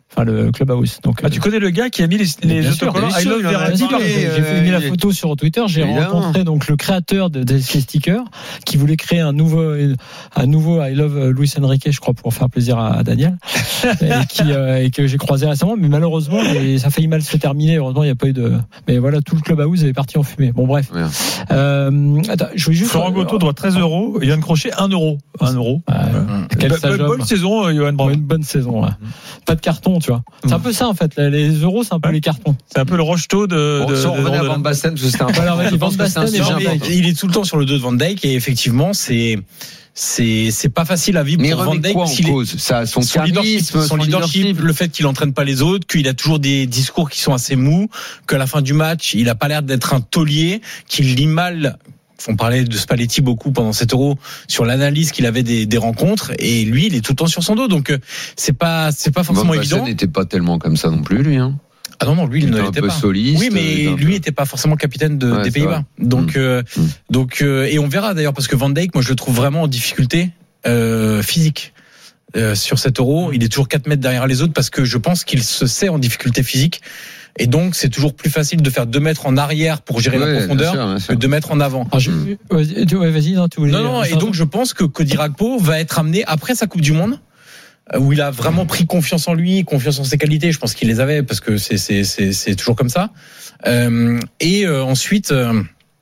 Enfin, le clubhouse. Donc, ah, tu connais le gars qui a mis les, les autocollants I love Verratti. J'ai fait mis la photo sur Twitter. J'ai évidemment rencontré donc le créateur de, de ces stickers qui voulait créer un nouveau, un nouveau I love Luis Enrique, je crois, pour faire plaisir à, à Daniel, et, qui, euh, et que j'ai croisé récemment. Mais malheureusement, les, ça a failli mal se terminer. Heureusement, il n'y a pas eu de. Mais voilà, tout le clubhouse est parti en fumée. Bon, bref. Ouais. Euh, attends, je vais juste. Florent Gotto doit treize euros. Yann Crochet un euro. un euro. Ouais, ouais. Quelle bonne, bonne saison, Johan Brand. Une bonne saison. Ouais. Pas de carton, tu vois. C'est un peu ça en fait. Les euros, c'est un peu ouais. les cartons. C'est un peu le Rocheteau de. Bon, de, si on revenait à Van Basten, parce que c'était un peu. Alors, Van Basten, il est tout le temps sur le dos de Van Dijk et effectivement, c'est. C'est c'est pas facile à vivre mais pour Van Dijk. Quoi en cause ça, son, son leadership, son leadership, le fait qu'il entraîne pas les autres, qu'il a toujours des discours qui sont assez mous, qu'à la fin du match, il a pas l'air d'être un taulier, qu'il lit mal. On parlait de Spalletti beaucoup pendant cet Euro sur l'analyse qu'il avait des, des rencontres et lui, il est tout le temps sur son dos. Donc c'est pas c'est pas forcément Van évident. Basten n'était pas tellement comme ça non plus, lui. Hein. Ah non non, lui il, il ne l'était pas. Soliste, oui, mais lui n'était pas forcément capitaine de, ouais, des Pays-Bas. Donc mmh. Euh, mmh. donc euh, et on verra d'ailleurs parce que Van Dijk, moi je le trouve vraiment en difficulté euh, physique. Euh, sur cet Euro, il est toujours quatre mètres derrière les autres parce que je pense qu'il se sait en difficulté physique. Et donc, c'est toujours plus facile de faire deux mètres en arrière pour gérer ouais, la profondeur bien sûr, bien sûr. que deux mètres en avant. Ah, je... ouais, vas-y, non, tu voulais. Non, non, et donc je pense que Cody Gakpo va être amené après sa Coupe du Monde, où il a vraiment pris confiance en lui, confiance en ses qualités. Je pense qu'il les avait parce que c'est c'est c'est, c'est toujours comme ça. Euh, et euh, ensuite, euh,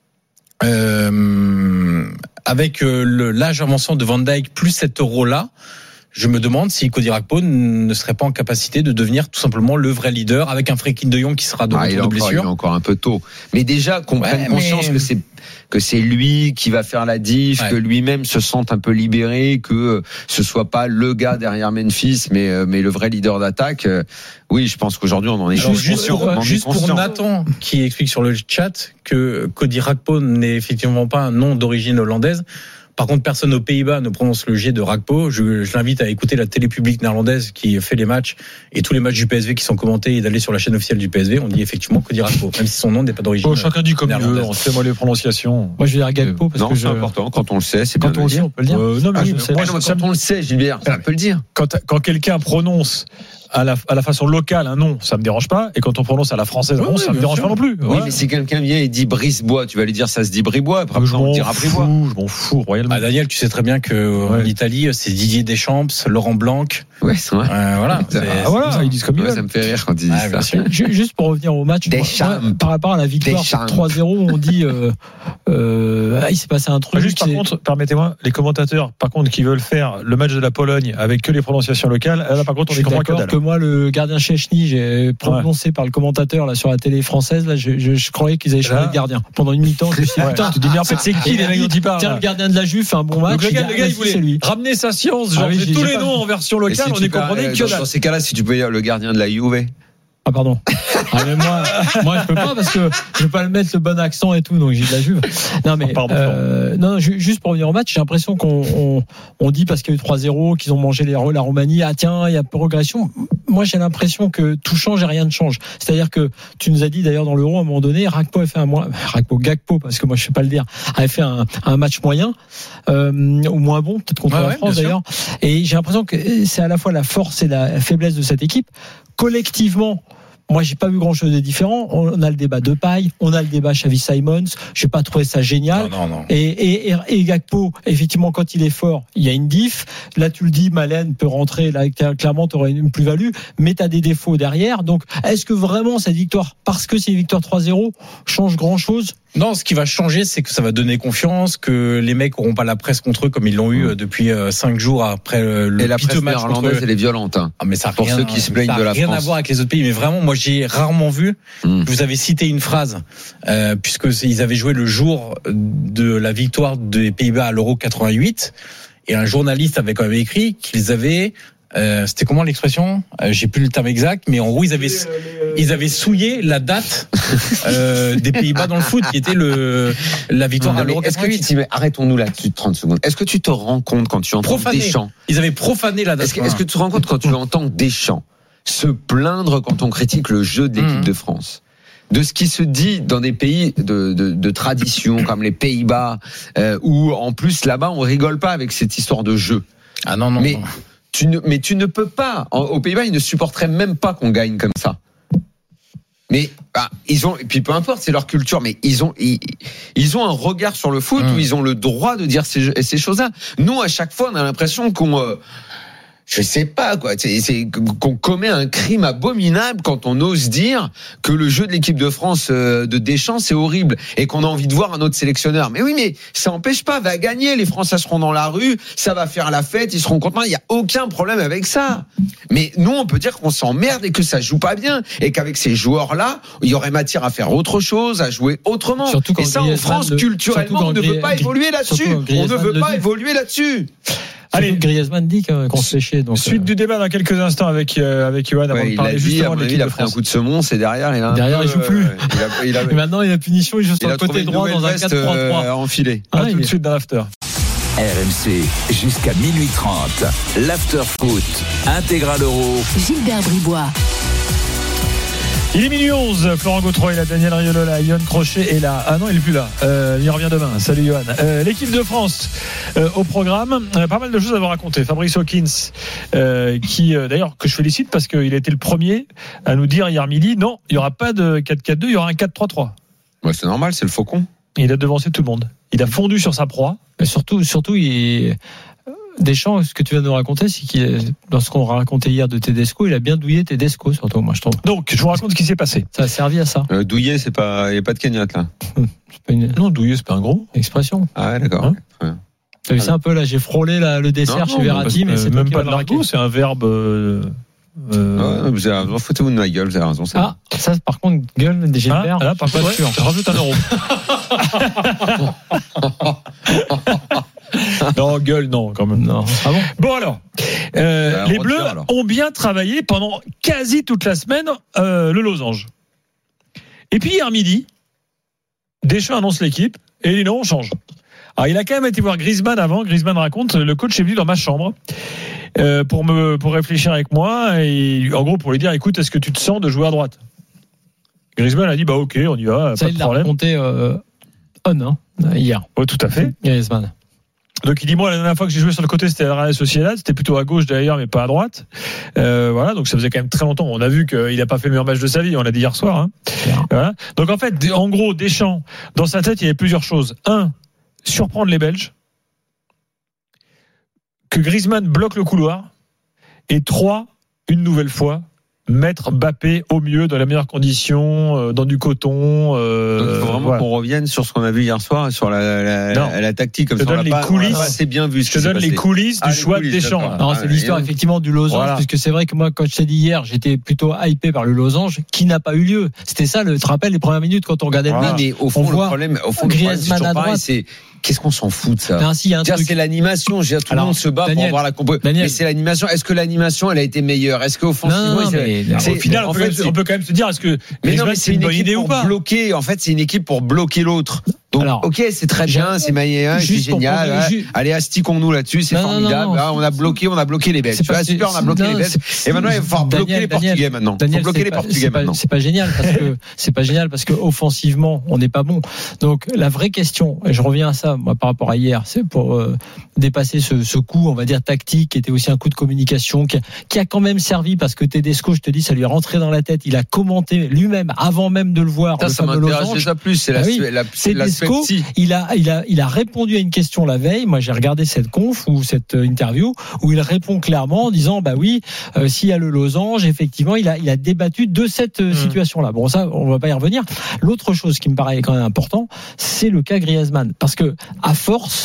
euh, avec euh, le, l'âge avançant de Van Dijk plus cet Euro-là. Je me demande si Cody Gakpo ne serait pas en capacité de devenir tout simplement le vrai leader avec un Frenkie de Jong qui sera de ah, retour de blessure. Il est encore un peu tôt. Mais déjà qu'on ouais, prenne conscience mais... que c'est que c'est lui qui va faire la diff, ouais. que lui-même se sente un peu libéré, que ce soit pas le gars derrière Memphis, mais mais le vrai leader d'attaque. Oui, je pense qu'aujourd'hui on en est Alors, juste sur, on juste pour Nathan qui explique sur le chat que Cody Gakpo n'est effectivement pas un nom d'origine hollandaise. Par contre, personne aux Pays-Bas ne prononce le G de Gakpo. Je, je l'invite à écouter la télé publique néerlandaise qui fait les matchs et tous les matchs du P S V qui sont commentés et d'aller sur la chaîne officielle du P S V. On dit effectivement Cody Gakpo, même si son nom n'est pas d'origine. Oh, chacun dit comme il veut. On sait moi les prononciations. Moi, je vais dire Gakpo parce non, que c'est je... important. Quand on le sait, c'est bien quand on le sait, on peut le dire. Euh, non, mais ah, je, je, moi, je, quand on le sait, Gilbert, on peut le dire. Quand quand quelqu'un prononce à la, à la façon locale un nom, ça me dérange pas. Et quand on prononce à la française un nom, ça me dérange sûr. pas non plus. Oui, voilà. Mais si quelqu'un vient et dit Brisebois, tu vas lui dire ça se dit Bribois. Après, je on dira Bribois. Je m'en fous royalement. Ah, Daniel, tu sais très bien que ouais. en Italie, c'est Didier Deschamps, Laurent Blanc. Ouais, c'est vrai. Euh, voilà. C'est, ah, voilà, ils disent comme ouais, ils ça me fait rire quand ils disent ah, ça. Juste pour revenir au match, moi, par rapport à la victoire trois zéro, on dit euh, euh, ah, il s'est passé un truc. Juste par contre, permettez-moi, les commentateurs, par contre, qui veulent faire le match de la Pologne avec que les prononciations locales, là, par contre, on est comprend que dalle. Que moi, le gardien Szczęsny, j'ai prononcé ouais. par le commentateur là sur la télé française, là, je, je, je croyais qu'ils avaient changé de gardien pendant une mi-temps. Je me suis dit, putain, tu dis bien, en fait, c'est qui les mecs dont il parle? Tiens, le gardien de la Juve fait un bon match. Donc, le gars, le gars il voulait ramener sa science, genre tous les noms en version locale, on y comprenait que dans ces cas-là, si tu peux dire le gardien de la Juve. Ah pardon. Ah, mais moi, moi je peux pas parce que je peux pas le mettre le bon accent et tout, donc j'ai de la Juve. Non mais, oh, pardon, euh, non, juste pour revenir au match, j'ai l'impression qu'on on, on dit parce qu'il y a eu trois zéro, qu'ils ont mangé les, la Roumanie, ah tiens, il y a progression. Moi j'ai l'impression que tout change et rien ne change. C'est-à-dire que tu nous as dit d'ailleurs dans l'Euro à un moment donné, Gakpo a fait un mois, Gakpo, Gakpo parce que moi je sais pas le dire, avait fait un, un match moyen, euh, ou moins bon, peut-être contre ouais, la France ouais, d'ailleurs. Sûr. Et j'ai l'impression que c'est à la fois la force et la faiblesse de cette équipe. Collectivement, moi, j'ai pas vu grand-chose de différent. On a le débat de paille, on a le débat Xavi Simons. J'ai pas trouvé ça génial. Non, non, non. Et, et, et Gakpo, effectivement, quand il est fort, il y a une diff. Là, tu le dis, Malen peut rentrer. Là, clairement, tu aurais une plus-value. Mais tu as des défauts derrière. Donc, est-ce que vraiment cette victoire, parce que c'est une victoire trois zéro, change grand-chose? Non, ce qui va changer, c'est que ça va donner confiance, que les mecs auront pas la presse contre eux comme ils l'ont eu mmh. depuis cinq jours après le et la presse néerlandaise, elle est violente. Hein. Ah, mais ça pour rien, ceux qui se plaignent de la rien France. Rien à voir avec les autres pays, mais vraiment, moi, j'ai rarement vu. Mmh. Vous avez cité une phrase, euh, puisque ils avaient joué le jour de la victoire des Pays-Bas à l'Euro quatre-vingt-huit, et un journaliste avait quand même écrit qu'ils avaient Euh, c'était comment l'expression? euh, J'ai plus le terme exact, mais en gros ils avaient ils avaient souillé la date euh, des Pays-Bas dans le foot, qui était le la victoire à l'Euro quatre-vingt-huit. Arrêtons-nous là-dessus de trente secondes. Est-ce que tu te rends compte quand tu entends profané. Deschamps? Ils avaient profané la date. Est-ce que, est-ce que tu te rends compte quand tu entends Deschamps se plaindre quand on critique le jeu de l'équipe mmh. de France? De ce qui se dit dans des pays de, de, de tradition comme les Pays-Bas, euh, où en plus là-bas on rigole pas avec cette histoire de jeu. Ah non non. Mais non. tu ne, mais tu ne peux pas. En, aux Pays-Bas, ils ne supporteraient même pas qu'on gagne comme ça. Mais bah, ils ont, et puis peu importe, c'est leur culture, mais ils ont, ils, ils ont un regard sur le foot mmh. où ils ont le droit de dire ces, ces choses-là. Nous, à chaque fois, on a l'impression qu'on, euh, je sais pas quoi, c'est, c'est qu'on commet un crime abominable quand on ose dire que le jeu de l'équipe de France euh, de Deschamps c'est horrible et qu'on a envie de voir un autre sélectionneur. Mais oui, mais ça empêche pas, va gagner, les Français seront dans la rue, ça va faire la fête, ils seront contents, il y a aucun problème avec ça. Mais nous, on peut dire qu'on s'emmerde et que ça joue pas bien et qu'avec ces joueurs-là, il y aurait matière à faire autre chose, à jouer autrement. Et ça, en France, de, culturellement, on ne veut pas évoluer là-dessus. On ne veut pas évoluer là-dessus. Allez, Griezmann dit qu'on se fait chier. Donc suite euh... du débat dans quelques instants avec euh, avec Yoann avant ouais, de parler dit, justement de l'équipe il a de pris France. Un coup de semonce et derrière il a derrière peu, il joue plus. Euh, il a, il a... et maintenant il a punition, il joue sur le côté droit dans un quatre trois trois. Euh, enfilé. Ah, tout de suite dans l'after. R M C jusqu'à minuit trente. L'after foot intégral euro. Gilbert Bribois. Il est minuit onze, Florent Gautreau est là, Daniel Riolo là, Yoann Crochet est là. Ah non, il est plus là. Euh, il revient demain. Salut Yoann. Euh, l'équipe de France euh, au programme. Euh, pas mal de choses à vous raconter. Fabrice Hawkins, euh, qui euh, d'ailleurs que je félicite parce qu'il a été le premier à nous dire hier midi, non, il n'y aura pas de quatre quatre deux, il y aura un quatre trois trois. Ouais, c'est normal, c'est le faucon. Il a devancé tout le monde. Il a fondu sur sa proie. Mais surtout, surtout, il Deschamps, ce que tu viens de nous raconter, c'est qu'il, dans ce qu'on racontait hier de Tedesco, il a bien douillé Tedesco, surtout, moi, je trouve. Donc, je vous raconte ce qui s'est passé. Ça a servi à ça. Euh, douiller, c'est pas, il n'y a pas de cagnotte, là. Hum, c'est pas une... Non, douiller, c'est pas un gros expression. Ah ouais, d'accord. Hein ouais. T'as vu ça un peu, là, j'ai frôlé là, le dessert non, chez non, Verratti, mais, mais c'est même pas de l'argot, c'est un verbe, euh, euh... vous avez raison, foutez-vous de ma gueule, vous avez raison. C'est ah, bon. Ça, par contre, gueule des Gilbert. Ah, là, par contre, ouais, rajoute un euro. Non, gueule, non, quand même. Non. Ah bon, bon alors, euh, les Bleus alors. ont bien travaillé pendant quasi toute la semaine euh, le losange. Et puis hier midi, Deschamps annonce l'équipe et il dit non, on change. Alors il a quand même été voir Griezmann avant. Griezmann raconte, le coach est venu dans ma chambre euh, pour me pour réfléchir avec moi et en gros pour lui dire, écoute, est-ce que tu te sens de jouer à droite? Griezmann a dit bah ok, on y va, ça, pas de il problème. l'a raconté euh, on hein, hier. Oui, tout à fait. Griezmann. Donc il dit moi la dernière fois que j'ai joué sur le côté c'était à la Real Sociedad, c'était plutôt à gauche d'ailleurs mais pas à droite. Euh, voilà, donc ça faisait quand même très longtemps. On a vu qu'il n'a pas fait le meilleur match de sa vie, on l'a dit hier soir. Hein. Voilà. Donc en fait, en gros, Deschamps, dans sa tête, il y avait plusieurs choses. Un, surprendre les Belges, que Griezmann bloque le couloir, et trois, une nouvelle fois, mettre Mbappé au mieux, dans les meilleures conditions, euh, dans du coton. Euh, Donc il faut vraiment voilà. qu'on revienne sur ce qu'on a vu hier soir, sur la, la, la, la tactique. Comme je te ça, donne les pas, coulisses. C'est bien vu. Je te donne les coulisses du ah, choix coulisses, de Deschamps. Non, c'est l'histoire et effectivement du losange, voilà. Puisque c'est vrai que moi, quand je t'ai dit hier, j'étais plutôt hypé par le losange, qui n'a pas eu lieu. C'était ça, le, tu te rappelles les premières minutes quand on regardait voilà. le match. Mais au fond, le problème, au fond, Griezmann à droite, c'est qu'est-ce qu'on s'en fout de ça? Ben, si, y a un truc. C'est l'animation. Tout le monde se bat Daniel, pour avoir la compo. Mais c'est l'animation. Est-ce que l'animation, elle a été meilleure? Est-ce qu'offensivement, non, non, mais, c'est, au final, on, fait, peut, on peut quand même se dire, est-ce que mais non, mais c'est, c'est une, une bonne idée ou pas? Bloquer. En fait, c'est une équipe pour bloquer l'autre. Donc, alors, ok, c'est très bien, c'est maïen, c'est génial. Hein. Ju- Allez, astiquons-nous là-dessus, c'est non, formidable. Non, non, ah, on a bloqué, on a bloqué les Belges. C'est pas, super, on a bloqué non, les Belges. Et maintenant, il va falloir bloquer les Portugais maintenant. Il faut bloquer les Portugais maintenant. C'est pas génial parce que c'est pas génial parce que offensivement, on n'est pas bon. Donc, la vraie question, et je reviens à ça, moi, par rapport à hier, c'est pour euh, dépasser ce, ce coup, on va dire tactique, qui était aussi un coup de communication, qui a, qui a quand même servi parce que Tedesco, je te dis, ça lui est rentré dans la tête. Il a commenté lui-même avant même de le voir. Ça, ça m'intéresse déjà plus. C'est la, la, Tedesco, il a Il a, il a répondu à une question la veille. Moi, j'ai regardé cette conf ou cette interview où il répond clairement en disant, bah oui, euh, s'il y a le losange, effectivement, il a, il a débattu de cette mmh. situation-là. Bon, ça, on va pas y revenir. L'autre chose qui me paraît quand même important, c'est le cas Griezmann. Parce que, à force,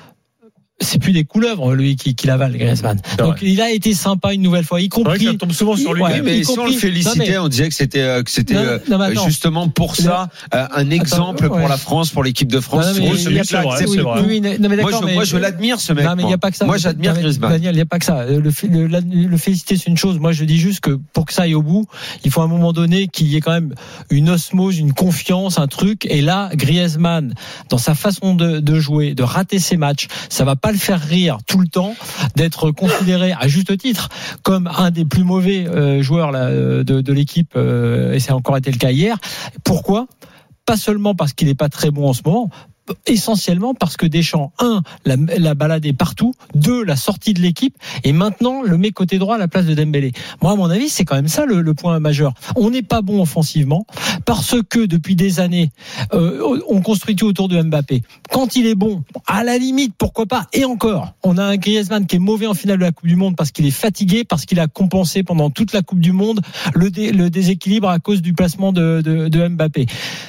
c'est plus des couleuvres, lui, qui, qui l'avale, Griezmann. Donc, il a été sympa une nouvelle fois, y compris. On tombe souvent sur lui. Ouais, mais si on le félicitait, mais... on disait que c'était, euh, que c'était non, non, euh, justement pour ça euh, un exemple attends, ouais. pour la France, pour l'équipe de France. Non, non, ce mec-là, c'est vrai. Oui, non, mais moi, je, mais... moi, je l'admire, ce mec. Non, mais il y a pas que ça. Moi, j'admire Griezmann. Daniel, il n'y a pas que ça. Le, le, le féliciter, c'est une chose. Moi, je dis juste que pour que ça aille au bout, il faut à un moment donné qu'il y ait quand même une osmose, une confiance, un truc. Et là, Griezmann, dans sa façon de, de jouer, de rater ses matchs, ça va pas le faire rire tout le temps, d'être considéré à juste titre comme un des plus mauvais euh, joueurs là, de, de l'équipe euh, et ça a encore été le cas hier. Pourquoi? Pas seulement parce qu'il n'est pas très bon en ce moment, essentiellement parce que Deschamps, un, l'a, l'a baladé partout, deux, la sortie de l'équipe, et maintenant le met côté droit à la place de Dembélé. Moi, à mon avis, c'est quand même ça le, le point majeur. On n'est pas bon offensivement parce que depuis des années, euh, on construit tout autour de Mbappé. Quand il est bon, à la limite, pourquoi pas. Et encore, on a un Griezmann qui est mauvais en finale de la Coupe du Monde parce qu'il est fatigué, parce qu'il a compensé pendant toute la Coupe du Monde le, dé, le déséquilibre à cause du placement de, de, de Mbappé.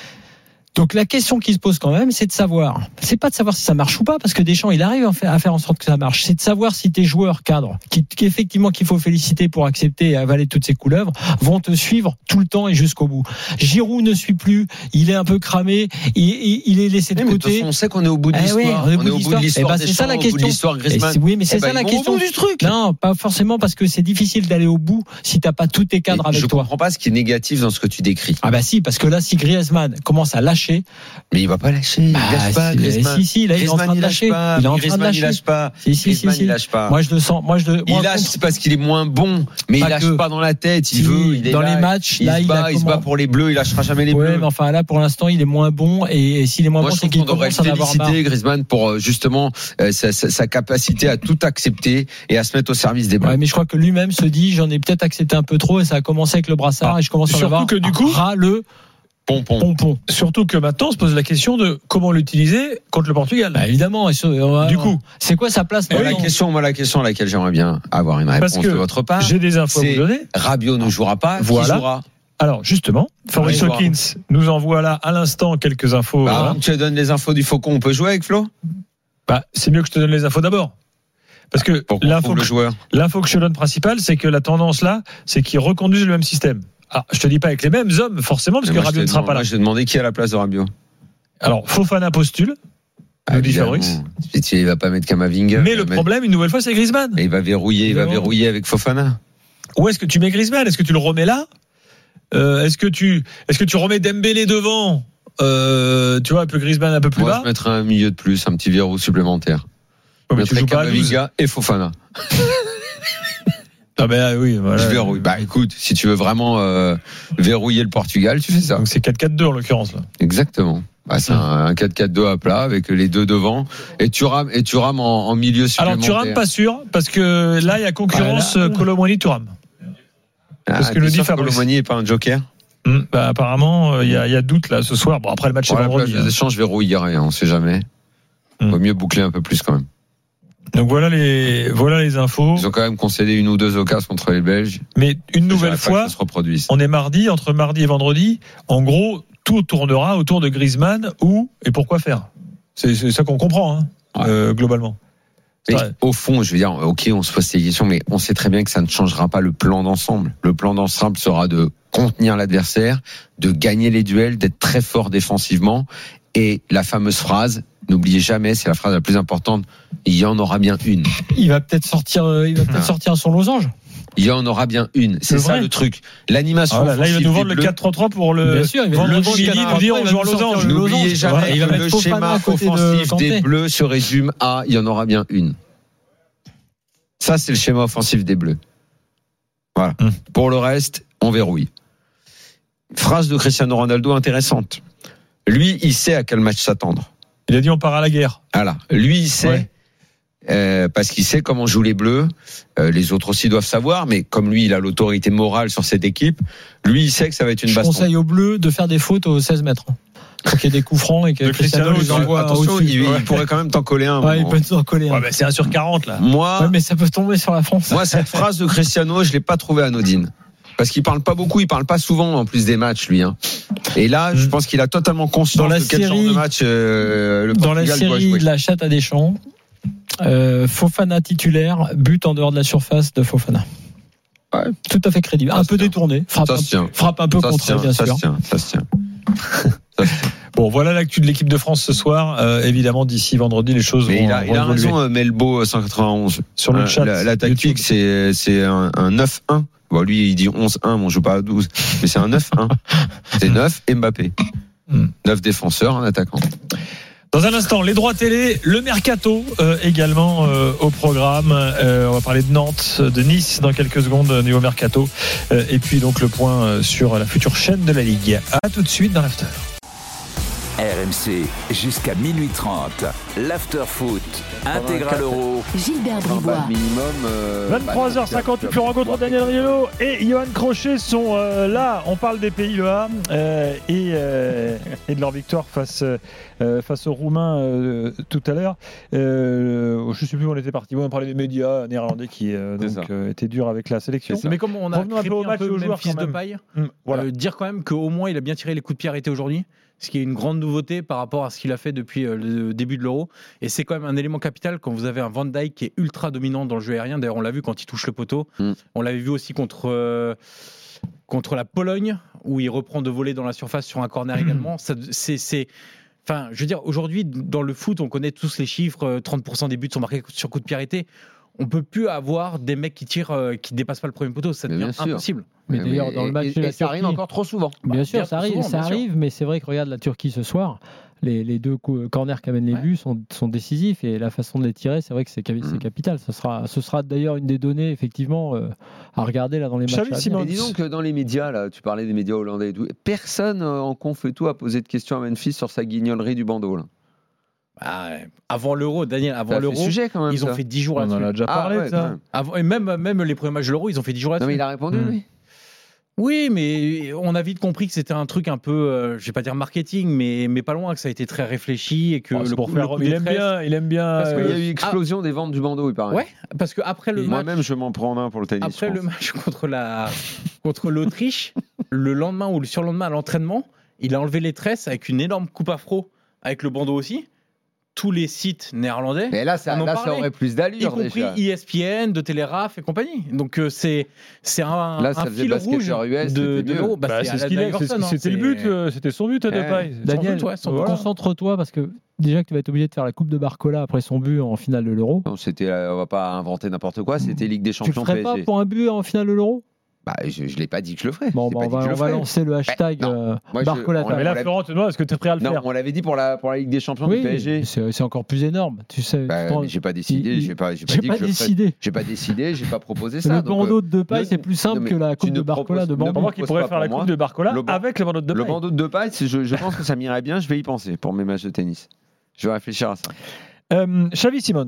Donc la question qui se pose quand même, c'est de savoir, c'est pas de savoir si ça marche ou pas, parce que Deschamps il arrive à faire en sorte que ça marche, c'est de savoir si tes joueurs cadres, qui, qui effectivement qu'il faut féliciter pour accepter et avaler toutes ces couleuvres, vont te suivre tout le temps et jusqu'au bout. Giroud ne suit plus, il est un peu cramé, il, il, il est laissé de mais côté. Mais de toute façon, on sait qu'on est au bout de l'histoire. Eh oui, on est au bout, on est au bout de l'histoire. Eh ben, c'est ça la question. C'est, oui, mais c'est eh ben, ça la question du truc. Non, pas forcément, parce que c'est difficile d'aller au bout si t'as pas tous tes cadres et avec je toi. Je comprends pas ce qui est négatif dans ce que tu décris. Ah bah si, parce que là, si Griezmann commence à lâcher. Mais il va pas lâcher, il bah, lâche pas, si, Griezmann. Si, si, là, il est en train de lâcher. Pas, il est en Griezmann, train de lâcher. il lâche pas. Si, si, Griezmann, si, si. il lâche pas. Moi, je le sens, moi, je le, il moi, lâche, contre... c'est parce qu'il est moins bon, mais pas il lâche que... pas dans la tête, il si, veut, il est dans là, les matchs, il là, se il, bat, a il se bat pour les bleus, il lâchera jamais les ouais, bleus. mais enfin, là, pour l'instant, il est moins bon, et, et s'il est moins moi, bon, je c'est trouve qu'il qu'on devrait commence à avoir marre. féliciter Griezmann pour, justement, euh, sa, sa, sa capacité à tout accepter et à se mettre au service des bleus. Ouais, mais je crois que lui-même se dit, j'en ai peut-être accepté un peu trop, et ça a commencé avec le brassard, ah, et je commence à en avoir que du coup, ras le Pompon. Pompon. Surtout que maintenant, on se pose la question de comment l'utiliser contre le Portugal. Bah évidemment. Et ce, du coup, c'est quoi sa place moi, la question, moi, la question à laquelle j'aimerais bien avoir une réponse de votre part. J'ai des infos à vous donner. Rabiot ne jouera pas. Voilà. Qui jouera? Alors justement, Fabrice Hawkins nous envoie là à l'instant quelques infos. Bah, avant que tu donnes les infos du Faucon, on peut jouer avec Flo? Bah, c'est mieux que je te donne les infos d'abord. Parce que l'info que, l'info que je te donne principale, c'est que la tendance là, c'est qu'ils reconduisent le même système. Ah, je te dis pas avec les mêmes hommes, forcément, parce que Rabiot ne sera pas là. Moi, j'ai demandé qui à la place de Rabiot. Alors, Fofana postule. Ah, nous dit Fabrice. Il va pas mettre Kamavinga. Mais le mettre... problème, une nouvelle fois, c'est Griezmann. Et il va verrouiller, il va verrouiller avec Fofana. Où est-ce que tu mets Griezmann? Est-ce que tu le remets là? euh, Est-ce que tu, est-ce que tu remets Dembélé devant? Euh, tu vois, un peu Griezmann un peu plus Moi, bas. Je mettrais un milieu de plus, un petit verrou supplémentaire. Oh, mais tu joues pas Kamavinga et Fofana. Ah ben oui, voilà. Je verrouille. Bah écoute, si tu veux vraiment euh, verrouiller le Portugal, tu fais ça. Donc c'est quatre quatre deux en l'occurrence là. Exactement. Bah, c'est un, un quatre quatre deux à plat avec les deux devant et tu rames et tu rames en, en milieu supplémentaire. Alors tu rames pas sûr parce que là il y a concurrence ah, Colomboigny Thuram. Parce ah, que le dit Fabrice. Colomboigny est pas un joker. Mmh, bah apparemment il y a, y a doute là ce soir. Bon après le match bon, est vendredi. Les échanges verrouilleraient, on sait jamais. Mmh. Vaut mieux boucler un peu plus quand même. Donc voilà les voilà les infos. Ils ont quand même concédé une ou deux occasions contre les Belges. Mais une nouvelle fois, on est mardi, entre mardi et vendredi. En gros, tout tournera autour de Griezmann ou et pourquoi faire. C'est, c'est ça qu'on comprend hein, ouais. euh, globalement. Mais au fond, je veux dire, ok, on se pose ces questions, mais on sait très bien que ça ne changera pas le plan d'ensemble. Le plan d'ensemble sera de contenir l'adversaire, de gagner les duels, d'être très fort défensivement. Et la fameuse phrase, n'oubliez jamais, c'est la phrase la plus importante, il y en aura bien une. Il va peut-être sortir, il va peut-être ah. sortir son losange. Il y en aura bien une. C'est, c'est ça le truc. L'animation. Ah, là, là, il va nous vendre le quatre trois trois pour le. Bien sûr, il va nous dire on joue en losange. N'oubliez jamais que le schéma offensif des Bleus se résume à il y en aura bien une. Ça, c'est le schéma offensif des Bleus. Voilà. Hum. Pour le reste, on verrouille. Phrase de Cristiano Ronaldo intéressante. Lui, il sait à quel match s'attendre. Il a dit on part à la guerre. Voilà. Lui, il sait, ouais. euh, parce qu'il sait comment jouent les Bleus. Euh, les autres aussi doivent savoir, mais comme lui, il a l'autorité morale sur cette équipe, lui, il sait que ça va être une Je baston. Je conseille aux Bleus de faire des fautes aux seize mètres. Pour qu'il y ait des coups francs et que Cristiano, Cristiano les envoie attention, au-dessus. Il, il pourrait quand même t'en coller un. Ouais, il peut t'en coller un. Ouais, mais c'est un sur quarante, là. Moi. Ouais, mais ça peut tomber sur la France. Moi, cette phrase de Cristiano, je l'ai pas trouvée anodine. Parce qu'il parle pas beaucoup, il parle pas souvent en plus des matchs, lui. Hein. Et là, je pense qu'il a totalement conscience de quel genre de match euh, le Portugal doit jouer. Dans la série de la chatte à Deschamps, euh, Fofana titulaire, but en dehors de la surface de Fofana. Ouais. Tout à fait crédible. Ça un peu tient. détourné, frappe, ça se un, frappe un peu ça contre, bien ça sûr. Se tient, ça se tient. Ça se tient. Bon, voilà l'actu de l'équipe de France ce soir. Euh, évidemment, d'ici vendredi, les choses Mais vont. Il a, vont il a évoluer. raison, Melbo cent quatre-vingt-onze. Sur le chat. La, la tactique, c'est, c'est un, un neuf un. Bon, lui, il dit onze un, mais on joue pas à douze. Mais c'est un neuf un. C'est neuf Mbappé. Hmm. neuf défenseurs, un attaquant. Dans un instant, les droits télé, le mercato euh, également euh, au programme. Euh, on va parler de Nantes, de Nice dans quelques secondes au niveau mercato. Euh, et puis donc le point euh, sur la future chaîne de la Ligue. À tout de suite dans l'after. R M C, jusqu'à minuit trente. L'After Foot, intégral euro. Gilbert Bribois. Minimum. Euh, vingt-trois heures cinquante, puis rencontre Daniel Riolo et Johan Crochet sont euh, là. On parle des Pays-Bas euh, et, euh, et de leur victoire face, euh, face aux Roumains euh, tout à l'heure. Euh, je ne sais plus où on était parti. On parlait des médias néerlandais qui euh, donc, euh, étaient durs avec la sélection. Mais comme on a Revenons un peu au match et aux joueurs, fils de paille, mmh, voilà. euh, dire quand même qu'au moins il a bien tiré les coups de pied arrêtés aujourd'hui, ce qui est une grande nouveauté par rapport à ce qu'il a fait depuis euh, le début de l'Euro. Et c'est quand même un élément capital quand vous avez un Van Dijk qui est ultra dominant dans le jeu aérien. D'ailleurs, on l'a vu quand il touche le poteau. Mmh. On l'avait vu aussi contre, euh, contre la Pologne, où il reprend de voler dans la surface sur un corner mmh. également. Ça, c'est, c'est... Enfin, je veux dire, aujourd'hui, dans le foot, on connaît tous les chiffres. trente pour cent des buts sont marqués sur coup de pied arrêté. On peut plus avoir des mecs qui tirent, euh, qui dépassent pas le premier poteau. Ça devient impossible. Mais, mais d'ailleurs, dans le match et, de la et ça Turquie, arrive encore trop souvent. Bien bah, sûr, ça arrive, souvent, ça bien arrive, sûr. mais c'est vrai que regarde la Turquie ce soir. Les, les deux corners qui amènent les buts sont, sont décisifs et la façon de les tirer, c'est vrai que c'est, c'est mmh. capital. Ce sera, ce sera d'ailleurs une des données effectivement euh, à regarder là dans les matchs. Mais dis donc, dans les médias, là, tu parlais des médias hollandais et tout, personne en conf et tout a posé de questions à Memphis sur sa guignolerie du bandeau. Là. Ah, avant l'Euro, Daniel, avant ça l'Euro, sujet quand même, ils ont ça. fait dix jours là-dessus. On en a déjà parlé, ah, ouais, ça. Avant, et même, même les premiers matchs de l'Euro, ils ont fait dix jours là-dessus. Non, mais il a répondu, mmh. lui. Oui, mais on a vite compris que c'était un truc un peu, euh, je vais pas dire marketing, mais, mais pas loin, que ça a été très réfléchi et que oh, le, pour faire, le il aime tresse, bien, il aime bien. Parce qu'il y a eu euh, explosion ah, des ventes du bandeau, il paraît. Ouais, parce que après le match, moi-même, je m'en prends un pour le tennis. Après le match contre la, contre l'Autriche, le lendemain ou le surlendemain à l'entraînement, il a enlevé les tresses avec une énorme coupe afro, avec le bandeau aussi. Tous les sites néerlandais. Mais là, ça, là, ça aurait plus d'allure. Y compris déjà. E S P N, de Télégraphe et compagnie. Donc euh, c'est c'est un, là, ça un fil rouge U S, de, de l'Euro. Bah, bah, c'est, c'est ce qu'il est. C'est, hein, c'était c'est... le but. Euh, c'était son but à eh, Depay. Daniel, doute, ouais, voilà. Concentre-toi parce que déjà que tu vas être obligé de faire la coupe de Barcola après son but en finale de l'Euro. Non, c'était, on va pas inventer n'importe quoi. C'était Ligue des Champions. Tu le ferais P S G. pas pour un but en finale de l'Euro? Bah, je ne l'ai pas dit que je le ferais. Bon, bah, on va, on va lancer le hashtag bah, euh, Moi, Barcola. Je, mais là, Florent, te demande, est-ce que tu es prêt à le non, faire? On l'avait dit pour la, pour la Ligue des Champions oui, du P S G. C'est, c'est encore plus énorme. Tu sais, bah, tu mais j'ai pas décidé. Il, j'ai pas, j'ai pas, j'ai dit pas que décidé. Je le j'ai pas décidé. J'ai pas proposé ça. Le bandeau de Depay, c'est plus simple que la coupe de Barcola de bandeau. Pour moi, qu'il pourrait faire la coupe de Barcola avec le bandeau de Depay. Le bandeau de Depay, je pense que ça m'irait bien. Je vais y penser pour mes matchs de tennis. Je vais réfléchir à ça. Xavi Simons.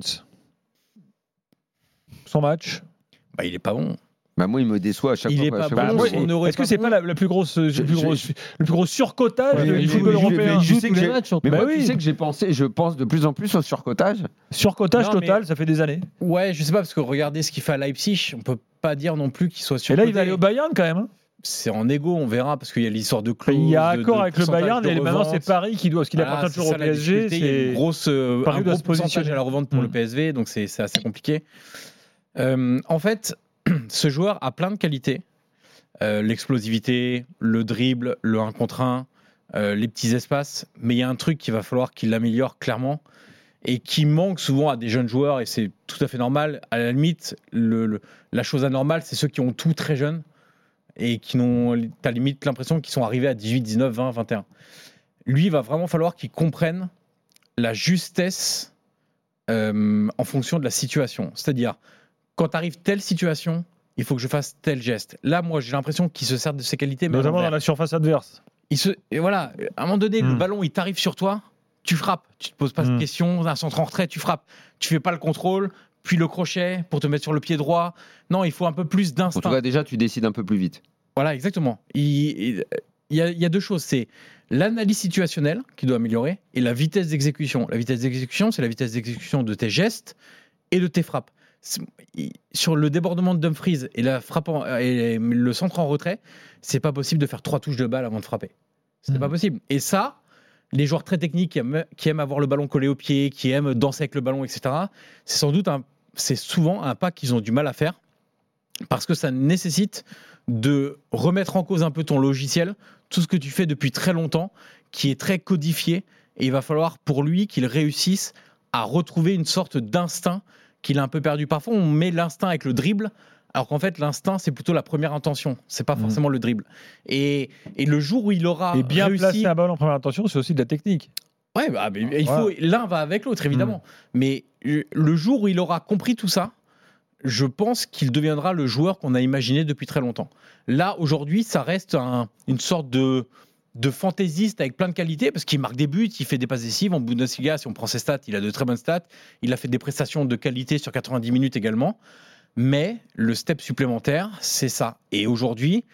Son match. Bah, il est pas bon. Bah moi il me déçoit à chaque il fois. Est pas bah, bon, moi, est-ce que c'est pas la, la plus grosse, je, le, plus gros, je, le plus gros surcotage ouais, du football européen? Tu sais que j'ai, matchs, mais bah moi, oui. tu sais que j'ai pensé, je pense de plus en plus au surcotage. Surcotage non, total, mais... ça fait des années. Ouais, je sais pas parce que regardez ce qu'il fait à Leipzig, on peut pas dire non plus qu'il soit surcoté. Et là il va aller au Bayern quand même. Hein. C'est en égo, on verra, parce qu'il y a l'histoire de clause. Il y a accord de, de avec le Bayern, et maintenant c'est Paris qui doit, parce qu'il voilà, appartient toujours au P S G. C'est il y a une grosse, euh, Paris un doit gros se pourcentage à la revente pour mmh. le P S V, donc c'est, c'est assez compliqué. Euh, en fait, ce joueur a plein de qualités. Euh, l'explosivité, le dribble, le un contre un, euh, les petits espaces, mais il y a un truc qu'il va falloir qu'il améliore clairement et qui manque souvent à des jeunes joueurs, et c'est tout à fait normal. À la limite, le, le, la chose anormale, c'est ceux qui ont tout très jeunes et qui n'ont, t'as limite l'impression qu'ils sont arrivés à dix-huit, dix-neuf, vingt, vingt et un. Lui, il va vraiment falloir qu'il comprenne la justesse euh, en fonction de la situation. C'est-à-dire, quand arrive telle situation, il faut que je fasse tel geste. Là, moi, j'ai l'impression qu'il se sert de ses qualités. Mais notamment dans la surface adverse. Il se, et voilà, à un moment donné, mmh. le ballon, il t'arrive sur toi, tu frappes. Tu te poses pas mmh. de questions, un centre en retrait, tu frappes. Tu fais pas le contrôle, puis le crochet pour te mettre sur le pied droit. Non, il faut un peu plus d'instinct. En tout cas, déjà, tu décides un peu plus vite. Voilà, exactement. Il, il, il, y, a, il y a deux choses. C'est l'analyse situationnelle qui doit améliorer et la vitesse d'exécution. La vitesse d'exécution, c'est la vitesse d'exécution de tes gestes et de tes frappes. Sur le débordement de Dumfries et, la frappe en, et le centre en retrait, c'est pas possible de faire trois touches de balle avant de frapper. C'est mmh. pas possible. Et ça, les joueurs très techniques qui aiment, qui aiment avoir le ballon collé au pied, qui aiment danser avec le ballon, et cetera, c'est sans doute un, c'est souvent un pas qu'ils ont du mal à faire parce que ça nécessite de remettre en cause un peu ton logiciel, tout ce que tu fais depuis très longtemps, qui est très codifié, et il va falloir pour lui qu'il réussisse à retrouver une sorte d'instinct qu'il a un peu perdu. Parfois, on met l'instinct avec le dribble, alors qu'en fait, l'instinct, c'est plutôt la première intention. C'est pas forcément mmh. le dribble. Et, et le jour où il aura et bien réussi... placer la balle en première intention, c'est aussi de la technique. Ouais, bah, mais il faut, voilà. L'un va avec l'autre, évidemment. Mmh. Mais le jour où il aura compris tout ça, je pense qu'il deviendra le joueur qu'on a imaginé depuis très longtemps. Là, aujourd'hui, ça reste un, une sorte de, de fantaisiste avec plein de qualités, parce qu'il marque des buts, il fait des passes décisives. En Bundesliga, si on prend ses stats, il a de très bonnes stats. Il a fait des prestations de qualité sur quatre-vingt-dix minutes également. Mais le step supplémentaire, c'est ça. Et aujourd'hui,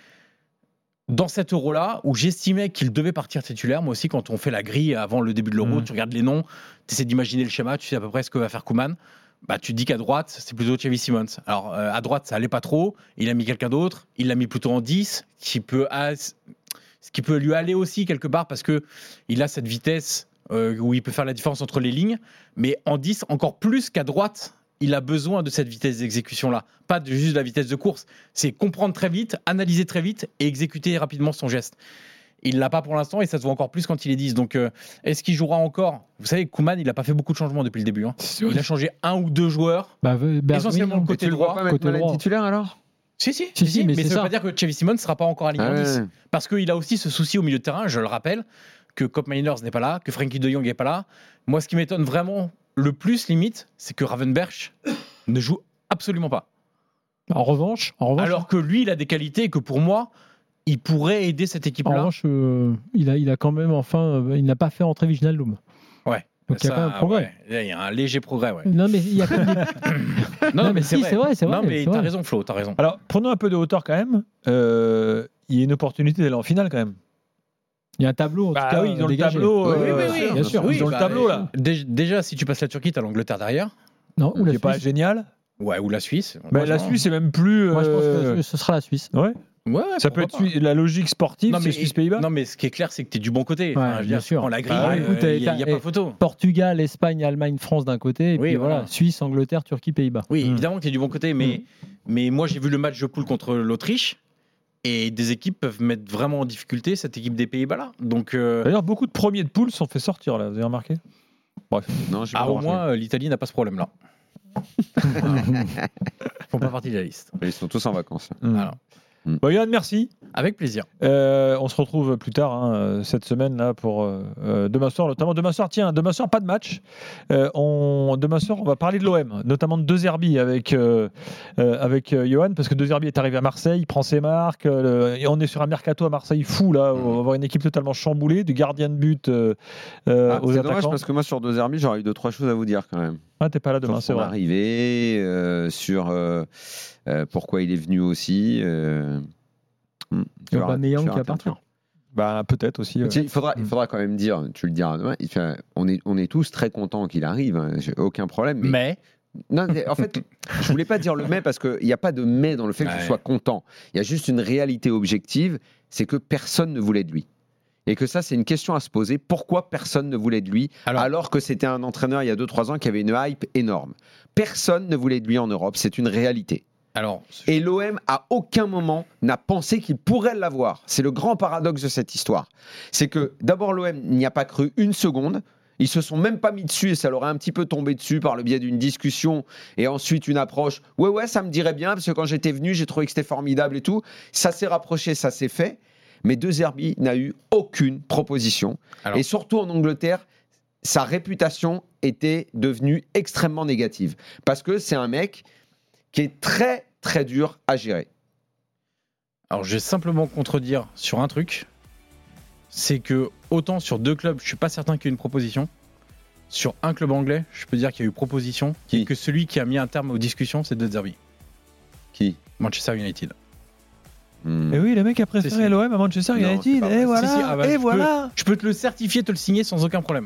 dans cet Euro-là, où j'estimais qu'il devait partir titulaire, moi aussi, quand on fait la grille avant le début de l'Euro, mmh. tu regardes les noms, tu essaies d'imaginer le schéma, tu sais à peu près ce que va faire Koeman. Bah, tu te dis qu'à droite, c'est plutôt Xavi Simons. Alors, euh, à droite, ça allait pas trop. Il a mis quelqu'un d'autre. Il l'a mis plutôt en dix, qui peut, as... ce qui peut lui aller aussi quelque part, parce qu'il a cette vitesse euh, où il peut faire la différence entre les lignes. Mais en dix, encore plus qu'à droite, il a besoin de cette vitesse d'exécution-là. Pas de, juste de la vitesse de course. C'est comprendre très vite, analyser très vite et exécuter rapidement son geste. Il ne l'a pas pour l'instant et ça se voit encore plus quand il est dix. Donc, euh, est-ce qu'il jouera encore ? Vous savez, Koeman, il n'a pas fait beaucoup de changements depuis le début. Hein. Il a changé un ou deux joueurs. Bah, bah, essentiellement oui, le côté droit. Tu ne le vois pas mettre titulaire alors ? Si, si, si, si, si mais, mais ça ne veut ça. pas dire que Xavi Simons ne sera pas encore aligné ah, en dix. Ouais. Parce qu'il a aussi ce souci au milieu de terrain, je le rappelle, que Kopp Mainers n'est pas là, que Frenkie de Jong n'est pas là. Moi, ce qui m'étonne vraiment le plus, limite, c'est que Ravenberch ne joue absolument pas. En revanche, en revanche alors que lui, il a des qualités et que pour moi, il pourrait aider cette équipe-là. En revanche, euh, il, a, il a quand même, enfin, euh, il n'a pas fait entrer Wijnaldum. Ouais. Donc ça, il y a quand même un progrès. Ouais. Il y a un léger progrès, ouais. Non, mais il y a quand même des... non, non, mais si, c'est vrai, c'est vrai. Non, mais t'as vrai. raison, Flo, t'as raison. Alors, prenons un peu de hauteur quand même. Euh, il y a une opportunité d'aller en finale quand même. Il y a un tableau, en bah, tout cas. Oui, ils ont dégagé. le tableau. Oui, euh, oui, oui, oui, bien sûr. Oui, ils ont bah, le tableau là. Déjà, si tu passes la Turquie, t'as l'Angleterre derrière. Non, ou la Suisse. Pas génial. Ouais, ou la Suisse. Mais la Suisse, c'est même plus. Moi, je pense euh... que ce sera la Suisse. Ouais. Ouais, ça peut être pas. La logique sportive, c'est Suisse-Pays-Bas. Non, mais ce qui est clair, c'est que tu es du bon côté. Ouais, enfin, je bien dire, sûr. On la grille, ah, il écoute, n'y a, y a pas photo. Portugal, Espagne, Allemagne, France d'un côté, et oui, puis voilà. voilà, Suisse, Angleterre, Turquie, Pays-Bas. Oui, mmh. évidemment que tu es du bon côté, mais, mmh. mais moi j'ai vu le match de poule contre l'Autriche. Et des équipes peuvent mettre vraiment en difficulté cette équipe des Pays-Bas là. Donc, euh... d'ailleurs, beaucoup de premiers de poule sont fait sortir là. Vous avez remarqué ? Bref. Non, ah, au moins, euh, l'Italie n'a pas ce problème là. Ils font pas partie de la liste. Ils sont tous en vacances. Mmh. Alors. Mmh. Bon, Yann, merci. Avec plaisir. Euh, on se retrouve plus tard hein, cette semaine là pour euh, demain soir, notamment demain soir. Tiens, demain soir pas de match. Euh, on, demain soir, on va parler de l'O M, notamment de De Zerbi avec euh, euh, avec euh, Johan, parce que De Zerbi est arrivé à Marseille, il prend ses marques. Euh, et on est sur un mercato à Marseille fou là. Mmh. On va avoir une équipe totalement chamboulée, du gardien de but euh, euh, ah, aux c'est attaquants. Dommage parce que moi sur De Zerbi, j'aurais eu deux trois choses à vous dire quand même. Ah, t'es pas là demain, sur c'est son vrai. Arrivée, euh, sur euh, euh, pourquoi il est venu aussi. Euh, Il y a Aubameyang qui va partir. Bah, peut-être aussi. Euh... Il, faudra, il faudra quand même dire, tu le diras demain, il fait, on, est, on est tous très contents qu'il arrive, hein, aucun problème. Mais. mais... Non, en fait, je voulais pas dire le mais parce qu'il n'y a pas de mais dans le fait que ouais. je sois content. Il y a juste une réalité objective, c'est que personne ne voulait de lui. Et que ça, c'est une question à se poser. Pourquoi personne ne voulait de lui alors, alors que c'était un entraîneur il y a deux trois ans qui avait une hype énorme. Personne ne voulait de lui en Europe, c'est une réalité. Alors, et l'O M, à aucun moment, n'a pensé qu'il pourrait l'avoir. C'est le grand paradoxe de cette histoire. C'est que, d'abord, l'O M n'y a pas cru une seconde. Ils se sont même pas mis dessus et ça leur a un petit peu tombé dessus par le biais d'une discussion et ensuite une approche. Ouais, ouais, ça me dirait bien parce que quand j'étais venu, j'ai trouvé que c'était formidable et tout. Ça s'est rapproché, ça s'est fait. Mais De Zerbi n'a eu aucune proposition. Alors, et surtout en Angleterre, sa réputation était devenue extrêmement négative. Parce que c'est un mec qui est très, très dur à gérer. Alors, je vais simplement contredire sur un truc. C'est que, autant sur deux clubs, je ne suis pas certain qu'il y ait une proposition. Sur un club anglais, je peux dire qu'il y a eu proposition. Qui ? Et que celui qui a mis un terme aux discussions, c'est De Zerbi. Qui ? Manchester United. Hmm. Et oui, le mec a préféré l'O M à Manchester non, United. Et voilà, si, si, ah bah, et je voilà. Peux, je peux te le certifier, te le signer sans aucun problème.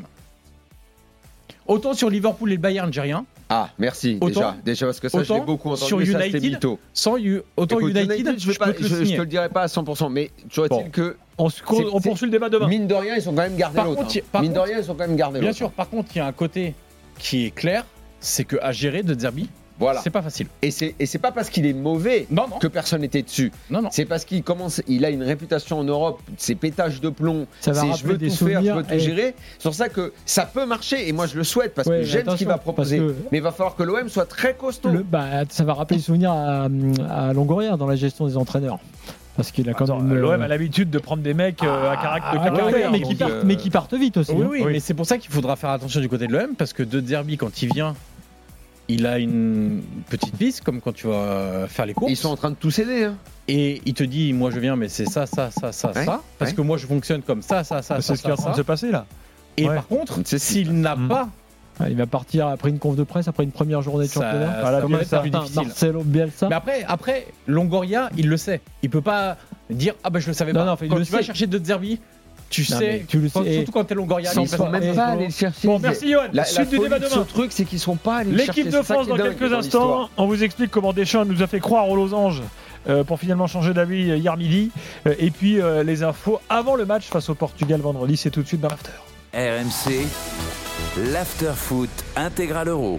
Autant sur Liverpool et le Bayern, j'ai rien. Ah, merci. Autant, déjà, déjà parce que ça, j'ai beaucoup entendu. Sur ça, United, sans you, autant Écoute, United, United, je, je, pas, peux te le je, signer. je te le dirai pas à cent pour cent, mais tu vois-t-il bon. que on, on poursuit le débat demain. Mine de rien, ils sont quand même gardés l'autre. Hein. Mine contre, de rien, ils sont quand même gardés bien l'autre. Bien sûr. Par contre, il y a un côté qui est clair, c'est que à gérer De Zerbi, voilà. c'est pas facile. Et c'est et c'est pas parce qu'il est mauvais non, non. que personne n'était dessus. Non, non. C'est parce qu'il commence, il a une réputation en Europe, ses pétages de plomb, ça va je veux des tout souvenirs, faire, je veux tout et... gérer. C'est pour ça que ça peut marcher et moi je le souhaite parce ouais, que j'aime ce qu'il va proposer. Que... Mais il va falloir que l'O M soit très costaud. Le, bah, ça va rappeler des souvenirs à, à Longoria dans la gestion des entraîneurs. Parce qu'il a quand Attends, même. L'O M a l'habitude de prendre des mecs euh, à caractère. Ah, de ouais, mais, qui partent, euh... mais qui partent vite aussi. Oui, hein. oui, oui, mais c'est pour ça qu'il faudra faire attention du côté de l'O M parce que De Zerbi, quand il vient, il a une petite vis comme quand tu vas faire les courses. Ils sont en train de tout céder. Hein. Et il te dit, moi je viens, mais c'est ça, ça, ça, ça, ouais, ça. Parce ouais. que moi je fonctionne comme ça, ça, ça, c'est ça. C'est ce qui est en train de se passer là. Et ouais. par contre, s'il n'a mmh. pas. Ah, il va partir après une conf de presse, après une première journée de ça, championnat. Voilà, ça Bielsa, plus difficile. Marcelo Bielsa. Mais après, après, Longoria, il le sait. Il peut pas dire ah bah je le savais non, pas. Non, quand tu vas chercher De Zerbi, tu non, sais, tu le quand, sais. surtout quand t'es Longoria, ils ne sont même pas allés le chercher. Bon, merci Johan. La, Suite du débat demain. Ce truc, c'est qu'ils sont pas allés le chercher. L'équipe de France dans quelques instants. On vous explique comment Deschamps nous a fait croire aux losanges. Euh, pour finalement changer d'avis hier midi. Euh, et puis euh, les infos avant le match face au Portugal vendredi, c'est tout de suite dans l'after. R M C, l'after foot intégral euro.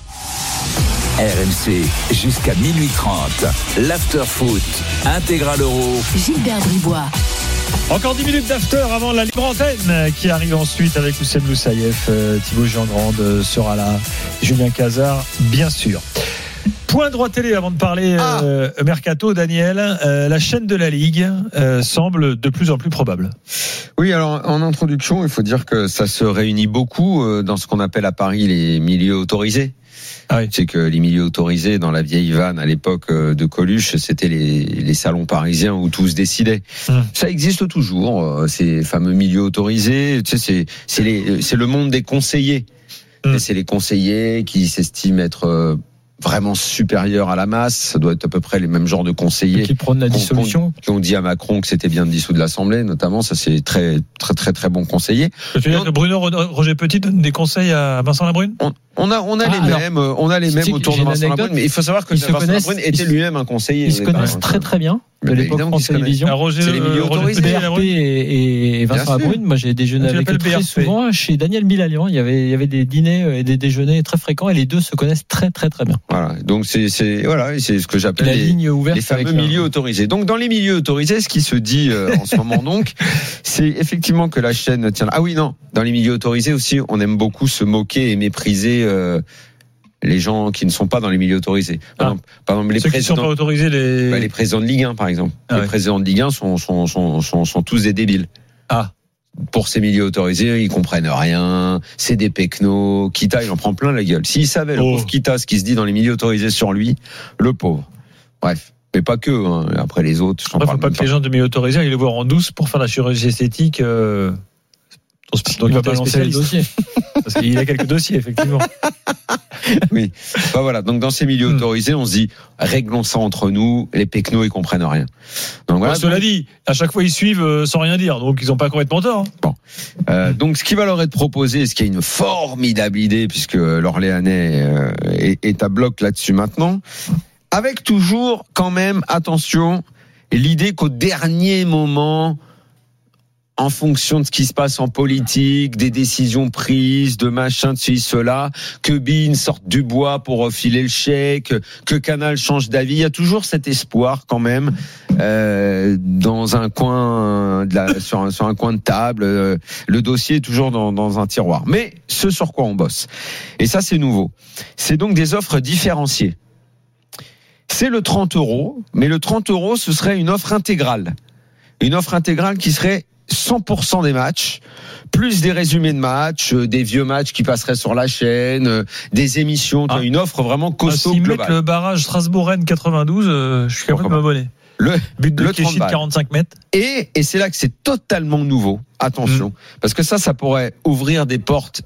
R M C, jusqu'à minuit trente. L'after foot intégral euro. Gilbert Bribois. Encore dix minutes d'after avant la libre antenne qui arrive ensuite avec Oussem Loussaïef, euh, Thibaut Jean-Grande euh, sera là, Julien Cazard, bien sûr. Point droit télé avant de parler ah. euh, Mercato, Daniel. Euh, la chaîne de la Ligue euh, semble de plus en plus probable. Oui, alors en introduction, il faut dire que ça se réunit beaucoup euh, dans ce qu'on appelle à Paris les milieux autorisés. Ah oui. C'est que les milieux autorisés dans la vieille vanne à l'époque de Coluche, c'était les, les salons parisiens où tout se décidait. Hum. Ça existe toujours, ces fameux milieux autorisés. Tu sais, c'est, c'est, les, c'est le monde des conseillers. Hum. C'est les conseillers qui s'estiment être euh, vraiment supérieur à la masse. Ça doit être à peu près les mêmes genres de conseillers qui prônent la dissolution, qui ont dit à Macron que c'était bien de dissoudre l'Assemblée, notamment. Ça, c'est très très très très bon conseiller. Tu veux dire que Bruno Roger Petit donne des conseils à Vincent Labrune? on, on a on a ah, les alors, mêmes on a les mêmes autour de Vincent Labrune, mais il faut savoir que Vincent Labrune était lui-même un conseiller. Ils se connaissent très très bien. De l'époque France Télévisions, c'est les milieux autorisés. B R P et, et Vincent Labrune. Moi, j'ai déjeuné avec eux très souvent chez Daniel Bilalian. Il y avait, il y avait des dîners et des déjeuners très fréquents, et les deux se connaissent très très très bien. Voilà. Donc c'est, c'est voilà, c'est ce que j'appelle les, les fameux milieux autorisés. Donc dans les milieux autorisés, ce qui se dit euh, en ce moment donc, c'est effectivement que la chaîne tient. Ah oui, non. Dans les milieux autorisés aussi, on aime beaucoup se moquer et mépriser. Euh, les gens qui ne sont pas dans les milieux autorisés. Par, ah. exemple, par exemple, les Ceux présidents, qui sont pas autorisés, les... Bah, les présidents de Ligue un, par exemple. Ah les ouais. présidents de Ligue un sont, sont, sont, sont, sont tous des débiles. Ah. Pour ces milieux autorisés, ils comprennent rien. C'est des pecnos. Kita, il en prend plein la gueule. S'il savait, oh. le pauvre Kita, ce qui se dit dans les milieux autorisés sur lui, le pauvre. Bref. Mais pas que, hein. Après les autres, j'en ouais, parle faut pas que les gens de milieux autorisés aillent les voir en douce pour faire la chirurgie esthétique. Euh... Donc il va balancer les dossiers. Parce qu'il a quelques dossiers, effectivement. Oui. Bah voilà. Donc dans ces milieux autorisés, on se dit, réglons ça entre nous. Les pecnos, ils comprennent rien. Donc voilà. Bon, cela dit, à chaque fois, ils suivent euh, sans rien dire. Donc ils n'ont pas complètement tort. Hein. Bon. Euh, donc ce qui va leur être proposé, ce qui est une formidable idée, puisque l'Orléanais euh, est, est à bloc là-dessus maintenant, avec toujours, quand même, attention, l'idée qu'au dernier moment, en fonction de ce qui se passe en politique, des décisions prises, de machin, de ci, cela, que Bein sorte du bois pour filer le chèque, que Canal change d'avis. Il y a toujours cet espoir quand même euh, dans un coin, de la, sur, un, sur un coin de table. Euh, le dossier est toujours dans, dans un tiroir. Mais ce sur quoi on bosse, et ça c'est nouveau, c'est donc des offres différenciées. C'est le trente euros, mais le trente euros, ce serait une offre intégrale. Une offre intégrale qui serait cent pour cent des matchs, plus des résumés de matchs, euh, des vieux matchs qui passeraient sur la chaîne, euh, des émissions, ah. une offre vraiment costaud, ah, si globale. Le barrage Strasbourg-Rennes quatre-vingt-douze, euh, je suis capable de m'abonner. Le but de le Kéchi de quarante-cinq mètres. Et, et c'est là que c'est totalement nouveau. Attention, mmh. parce que ça, ça pourrait ouvrir des portes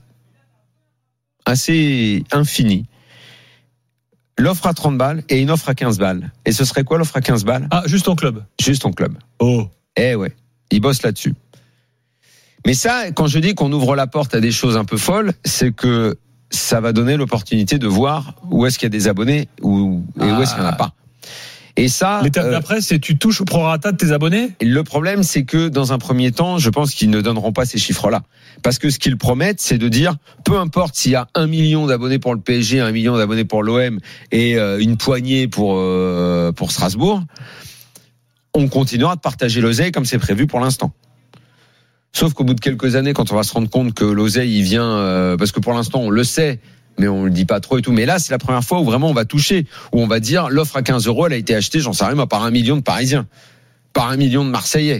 assez infinies. L'offre à trente balles et une offre à quinze balles. Et ce serait quoi l'offre à quinze balles? Ah, juste en club. Juste en club. Oh. Eh ouais. Ils bossent là-dessus. Mais ça, quand je dis qu'on ouvre la porte à des choses un peu folles, c'est que ça va donner l'opportunité de voir où est-ce qu'il y a des abonnés ou, et ah. où est-ce qu'il n'y en a pas. Et ça, l'étape euh, d'après, c'est tu touches au prorata de tes abonnés. Le problème, c'est que dans un premier temps, je pense qu'ils ne donneront pas ces chiffres-là, parce que ce qu'ils promettent, c'est de dire, peu importe s'il y a un million d'abonnés pour le P S G, un million d'abonnés pour l'O M et euh, une poignée pour euh, pour Strasbourg, on continuera de partager l'oseille comme c'est prévu pour l'instant. Sauf qu'au bout de quelques années, quand on va se rendre compte que l'oseille, il vient, euh, parce que pour l'instant, on le sait, mais on le dit pas trop et tout. Mais là, c'est la première fois où vraiment on va toucher, où on va dire l'offre à quinze euros, elle a été achetée, j'en sais rien, par un million de Parisiens, par un million de Marseillais.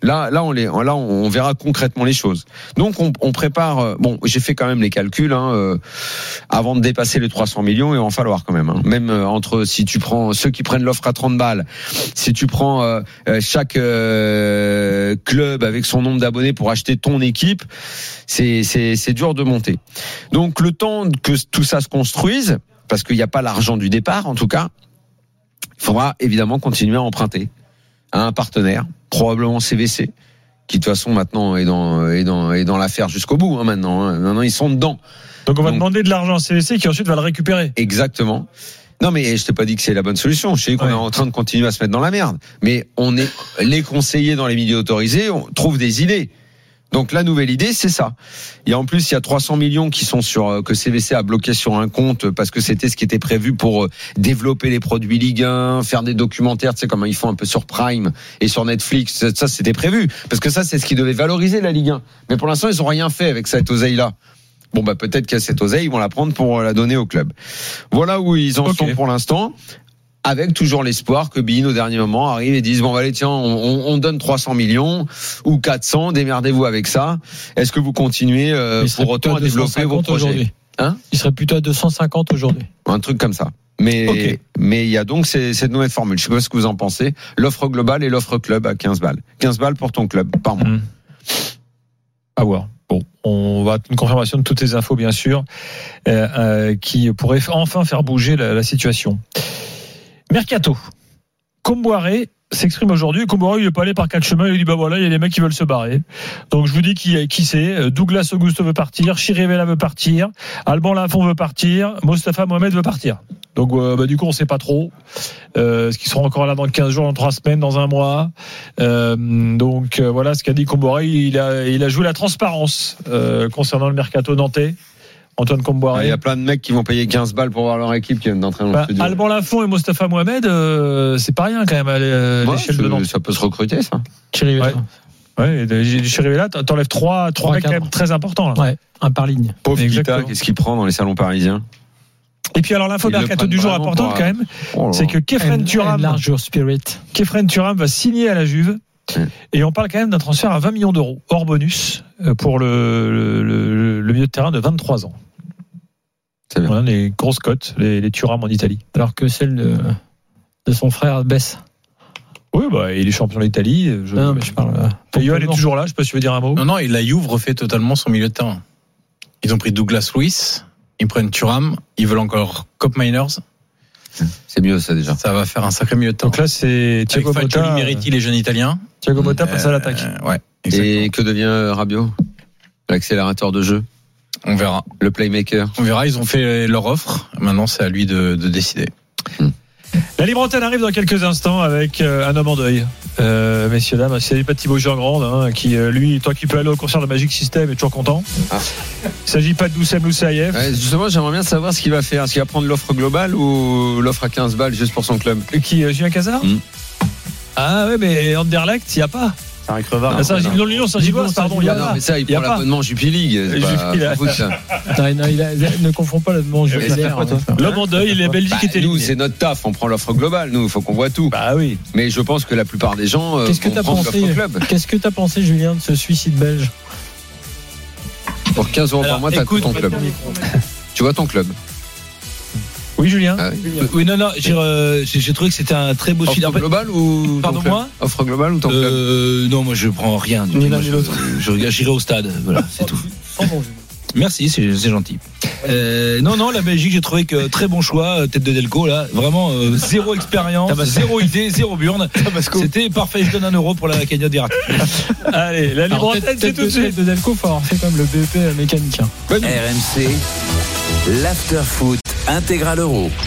Là, là, on les, là, on verra concrètement les choses. Donc, on, on prépare. Bon, j'ai fait quand même les calculs hein, euh, avant de dépasser les trois cents millions. Il va en falloir quand même. Hein. Même euh, entre si tu prends ceux qui prennent l'offre à trente balles, si tu prends euh, chaque euh, club avec son nombre d'abonnés pour acheter ton équipe, c'est, c'est, c'est dur de monter. Donc, le temps que tout ça se construise, parce qu'il n'y a pas l'argent du départ, en tout cas, il faudra évidemment continuer à emprunter à un partenaire, probablement C V C, qui de toute façon maintenant est dans est dans est dans l'affaire jusqu'au bout. Hein, maintenant, hein. maintenant ils sont dedans. Donc on va Donc, demander de l'argent à C V C qui ensuite va le récupérer. Exactement. Non mais je t'ai pas dit que c'est la bonne solution. Je sais qu'on ouais. est en train de continuer à se mettre dans la merde. Mais on est les conseillers dans les milieux autorisés, on trouve des idées. Donc la nouvelle idée, c'est ça. Et en plus, il y a trois cents millions qui sont sur que C V C a bloqué sur un compte parce que c'était ce qui était prévu pour développer les produits Ligue un, faire des documentaires, tu sais comment ils font un peu sur Prime et sur Netflix. Ça, c'était prévu parce que ça, c'est ce qui devait valoriser la Ligue un. Mais pour l'instant, ils ont rien fait avec cette oseille-là. Bon, bah peut-être qu'à cette oseille, ils vont la prendre pour la donner au club. Voilà où ils en okay. sont pour l'instant. Avec toujours l'espoir que Bein au dernier moment arrive et dise bon allez tiens on, on donne trois cents millions ou quatre cents, démerdez-vous avec ça. Est-ce que vous continuez euh, pour autant à développer vos projets hein Il serait plutôt à deux cent cinquante aujourd'hui. Un truc comme ça. Mais okay. mais il y a donc ces, cette nouvelle formule. Je sais pas ce que vous en pensez. L'offre globale et l'offre club à quinze balles. quinze balles pour ton club par mois. Mmh. À voir. Bon, on va une confirmation de toutes les infos bien sûr euh, euh, qui pourrait enfin faire bouger la, la situation. Mercato. Comboiré s'exprime aujourd'hui. Comboiré, il est pas allé par quatre chemins. Il dit bah voilà, il y a des mecs qui veulent se barrer. Donc je vous dis qui, qui c'est. Douglas Augusto veut partir. Chirivella veut partir. Alban Lafont veut partir. Mostafa Mohamed veut partir. Donc euh, bah, du coup on sait pas trop. Euh, est-ce qu'ils seront encore là dans quinze jours, dans trois semaines, dans un mois. Euh, donc euh, voilà ce qu'a dit Comboiré. Il a, il a joué la transparence euh, concernant le mercato nantais. Antoine Comboiré. Il y a plein de mecs qui vont payer quinze balles pour voir leur équipe qui viennent d'entrer dans le bah, studio. Alban Lafont et Mostafa Mohamed, euh, c'est pas rien quand même à l'échelle ouais, de Nantes. Ça peut se recruter ça. Chirivella. Ouais, ouais Chirivella, t'enlèves trois, trois mecs quand même très importants. Là. Ouais, un par ligne. Pauvre Kita, qu'est-ce qu'il prend dans les salons parisiens? Et puis alors l'info mercato du jour importante pour... quand même, oh c'est que Kefren Thuram, Kefren Thuram va signer à la Juve. Et on parle quand même d'un transfert à vingt millions d'euros hors bonus pour le, le, le, le milieu de terrain de vingt-trois ans. C'est bien. Voilà, les grosses cotes, les, les Thuram en Italie. Alors que celle de, de son frère baisse. Oui, bah, il est champion d'Italie. Je... Non, mais je parle. Yoann est toujours là, je sais pas si tu veux dire un mot. Non, non, et la Juve refait totalement son milieu de terrain. Ils ont pris Douglas Luiz, ils prennent Thuram, ils veulent encore Cop Miners. C'est mieux ça déjà. Ça va faire un sacré milieu de terrain. Donc là, c'est Thiago Motta. Meriti, les jeunes Italiens. Thiago Motta passe à l'attaque. Euh, ouais. Exactement. Et que devient Rabiot? L'accélérateur de jeu? On verra. Le playmaker. On verra, ils ont fait leur offre. Maintenant, c'est à lui de, de décider. Hmm. La libre antenne arrive dans quelques instants avec euh, un homme en deuil. Euh, messieurs, dames, c'est pas Thibaut Jean-Grande, hein, qui, euh, lui, toi qui peux aller au concert de Magic System, est toujours content. Ah. Il ne s'agit pas de Doussem Loussaïev. Ouais, justement, j'aimerais bien savoir ce qu'il va faire. Est-ce qu'il va prendre l'offre globale ou l'offre à quinze balles juste pour son club? Et qui, euh, Julien Cazard hmm. Ah ouais, mais Anderlecht, il n'y a pas. Ça arrive Crevard. Ah, non, Lyon, Saint-Gilloise, pardon. Il y a non, mais ça, il prend l'abonnement Jupiler League. Non, non, il a, ne confond pas l'abonnement Jupiler. L'homme en deuil, la Belgique bah, était nous, c'est notre taf. On prend l'offre globale. Nous, il faut qu'on voit tout. Bah oui. Mais je pense que la plupart des gens Qu'est-ce que t'as pensé, club. Qu'est-ce que t'as pensé, Julien, de ce suicide belge? Pour quinze euros par mois, t'as tout ton club. Tu vois ton club. Oui, Julien. Ah oui. oui, non, non, j'ai, euh, j'ai, j'ai trouvé que c'était un très beau offre suicide. Offre globale ou pardon moi Offre globale ou ton club euh, Non, moi je prends rien. Ni l'un ni l'autre. Je, je, j'irai au stade, voilà, c'est tout. Merci, c'est, c'est gentil. Euh, non, non, la Belgique, j'ai trouvé que très bon choix, tête de Delco là, vraiment euh, zéro expérience, zéro idée, zéro burne. C'était parfait. Je donne un euro pour la cagnotte des ratés. Allez, la libre antenne, c'est tout de suite. De Delco, faut avoir fait comme le B E P mécanique. R M C, l'after foot intégral euro.